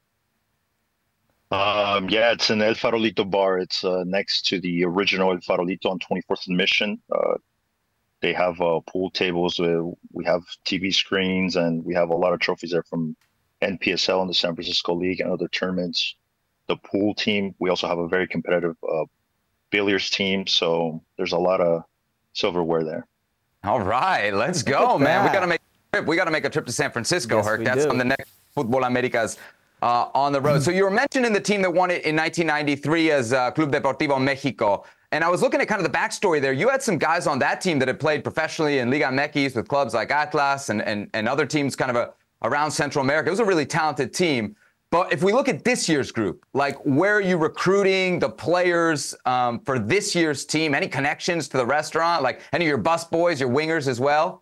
Um, yeah, it's in El Farolito bar. It's uh, next to the original El Farolito on twenty-fourth and Mission. Uh, they have uh, pool tables. Uh, we have T V screens, and we have a lot of trophies there from N P S L and the San Francisco League and other tournaments. The pool team, we also have a very competitive uh, billiards team. So there's a lot of silverware there. All right, let's go, man. We got to make a trip. We got to make a trip to San Francisco, Yes, Herc. we That's do. on the next Futbol Americas uh, on the road. So you were mentioning the team that won it in nineteen ninety-three as uh, Club Deportivo Mexico. And I was looking at kind of the backstory there. You had some guys on that team that had played professionally in Liga M X with clubs like Atlas and, and, and other teams kind of a, around Central America. It was a really talented team. But if we look at this year's group, like where are you recruiting the players um, for this year's team? Any connections to the restaurant? Like any of your bus boys, your wingers as well?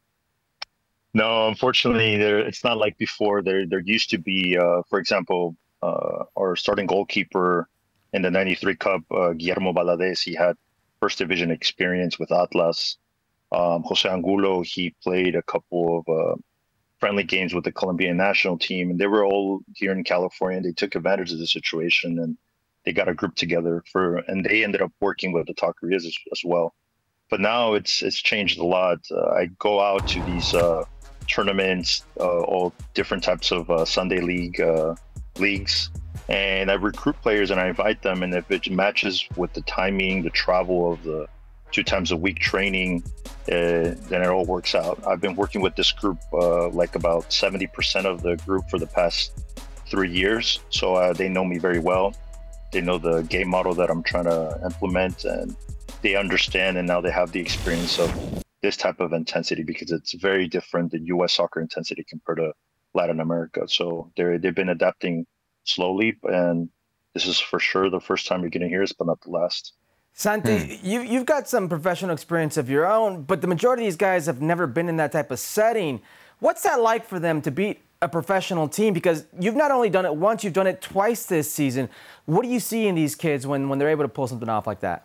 No, unfortunately, there it's not like before. There there used to be, uh, for example, uh, our starting goalkeeper in the ninety-three Cup, uh, Guillermo Valadez. He had first division experience with Atlas. Um, Jose Angulo, he played a couple of uh, friendly games with the Colombian national team, and they were all here in California. And they took advantage of the situation, and they got a group together for, and they ended up working with the Taquerias as, as well. But now it's it's changed a lot. Uh, I go out to these uh, tournaments, uh, all different types of uh, Sunday league uh, leagues, and I recruit players and I invite them. And if it matches with the timing, the travel of the two times a week training, uh, then it all works out. I've been working with this group, uh, like about seventy percent of the group for the past three years. So uh, they know me very well. They know the game model that I'm trying to implement, and they understand, and now they have the experience of this type of intensity, because it's very different than U S soccer intensity compared to Latin America. So they're, they've been adapting slowly, and this is for sure the first time you're going to hear this, but not the last. Santi, Hmm. you, you've got some professional experience of your own, but the majority of these guys have never been in that type of setting. What's that like for them to beat a professional team? Because you've not only done it once, you've done it twice this season. What do you see in these kids when, when they're able to pull something off like that?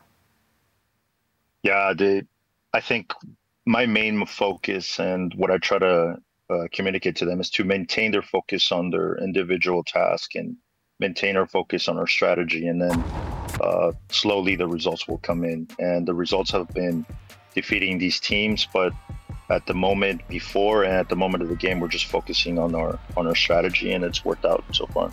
Yeah, they, I think my main focus and what I try to uh, communicate to them is to maintain their focus on their individual task and maintain our focus on our strategy, and then uh, slowly the results will come in. And the results have been defeating these teams, but at the moment before and at the moment of the game, we're just focusing on our on our strategy, and it's worked out so far.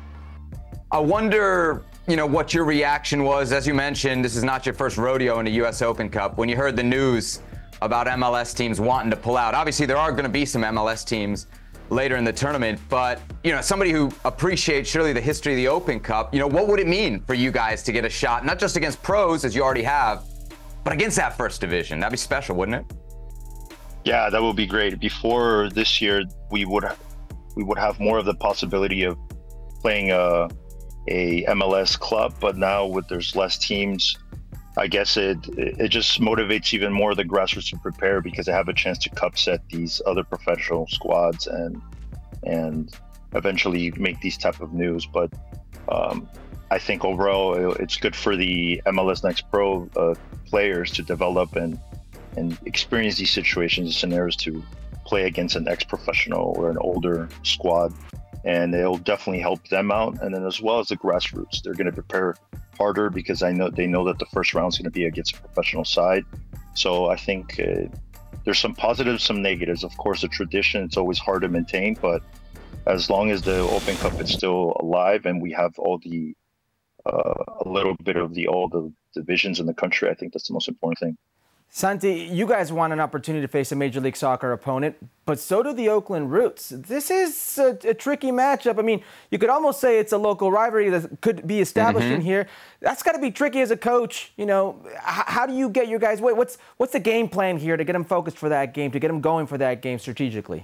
I wonder, you know, what your reaction was. As you mentioned, this is not your first rodeo in the U S Open Cup. When you heard the news about M L S teams wanting to pull out, obviously there are going to be some M L S teams later in the tournament, but, you know, somebody who appreciates surely the history of the Open Cup, you know, what would it mean for you guys to get a shot, not just against pros, as you already have, but against that first division? That'd be special, wouldn't it? Yeah, that would be great. Before this year, we would we would have more of the possibility of playing a, a M L S club, but now with there's less teams, I guess it it just motivates even more the grassroots to prepare, because they have a chance to cup set these other professional squads and and eventually make these type of news. But um, I think overall it's good for the M L S Next Pro uh, players to develop and and experience these situations and scenarios to play against an ex-professional or an older squad, and it'll definitely help them out. And then as well as the grassroots, they're going to prepare harder, because I know they know that the first round is going to be against a professional side. So I think uh, there's some positives, some negatives. Of course, the tradition, it's always hard to maintain, but as long as the Open Cup is still alive and we have all the uh, a little bit of the all the divisions in the country, I think that's the most important thing. Santi, you guys want an opportunity to face a Major League Soccer opponent, but so do the Oakland Roots. This is a, a tricky matchup. I mean, you could almost say it's a local rivalry that could be established Mm-hmm. in here. That's got to be tricky as a coach. You know, h- how do you get your guys? Wait, what's what's the game plan here to get them focused for that game, to get them going for that game strategically?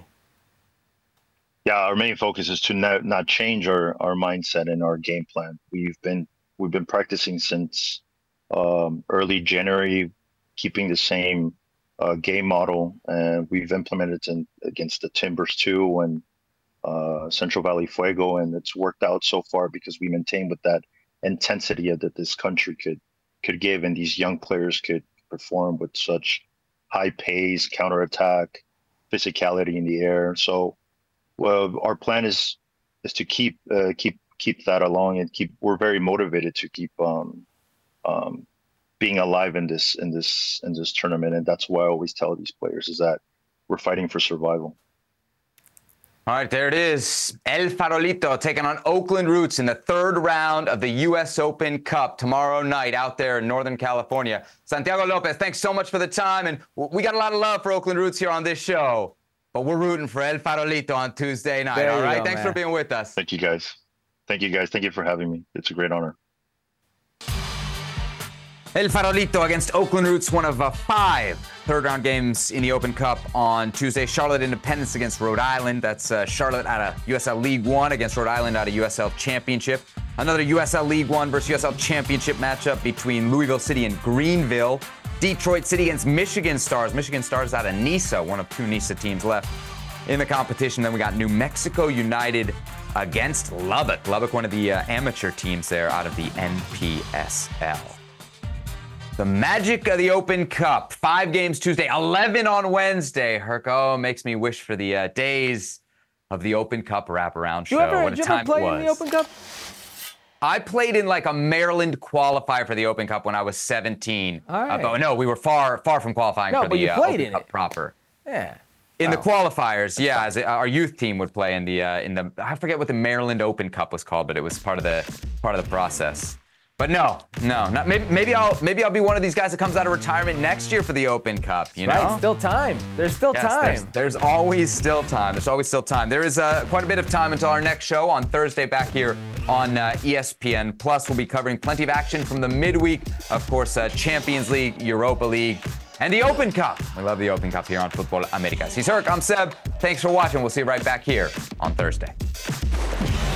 Yeah, our main focus is to not, not change our, our mindset and our game plan. We've been we've been practicing since um, early January. keeping the same uh, game model, and we've implemented it in, against the Timbers too, and uh, Central Valley Fuego, and it's worked out so far because we maintain with that intensity that this country could could give, and these young players could perform with such high pace, counterattack, physicality in the air. So, well, our plan is is to keep uh, keep keep that along, and keep. We're very motivated to keep um, um, being alive in this in this in this tournament, and that's why I always tell these players is that we're fighting for survival. All right, there it is. El Farolito taking on Oakland Roots in the third round of the U S Open Cup tomorrow night out there in Northern California. Santiago Lopez, thanks so much for the time. And we got a lot of love for Oakland Roots here on this show. But we're rooting for El Farolito on Tuesday night, There all you right? go, Thanks man. for being with us. Thank you, guys. Thank you, guys. Thank you for having me. It's a great honor. El Farolito against Oakland Roots, one of uh, five third-round games in the Open Cup on Tuesday. Charlotte Independence against Rhode Island. That's uh, Charlotte out of U S L League One against Rhode Island out of U S L Championship. Another U S L League One versus U S L Championship matchup between Louisville City and Greenville. Detroit City against Michigan Stars. Michigan Stars out of NISA, one of two NISA teams left in the competition. Then we got New Mexico United against Lubbock. Lubbock, one of the uh, amateur teams there out of the N P S L. The magic of the Open Cup. Five games Tuesday, eleven on Wednesday. Herco makes me wish for the uh, days of the Open Cup wraparound show. You ever, what did a you time ever play it was. in the Open Cup? I played in like a Maryland qualifier for the Open Cup when I was seventeen. All right. Uh, but no, we were far, far from qualifying No, for but the you uh, played Open in Cup it. proper. Yeah. In the Oh. qualifiers, yeah, as it, our youth team would play in the uh, in the I forget what the Maryland Open Cup was called, but it was part of the part of the process. But no, no, not maybe, maybe I'll maybe I'll be one of these guys that comes out of retirement next year for the Open Cup. You know, Right, still time. There's still Yes, time. There's, there's always still time. There's always still time. There is uh, quite a bit of time until our next show on Thursday back here on uh, E S P N. Plus, we'll be covering plenty of action from the midweek. Of course, uh, Champions League, Europa League, and the Open Cup. We love the Open Cup here on Football Americas. He's Herc, I'm Seb. Thanks for watching. We'll see you right back here on Thursday.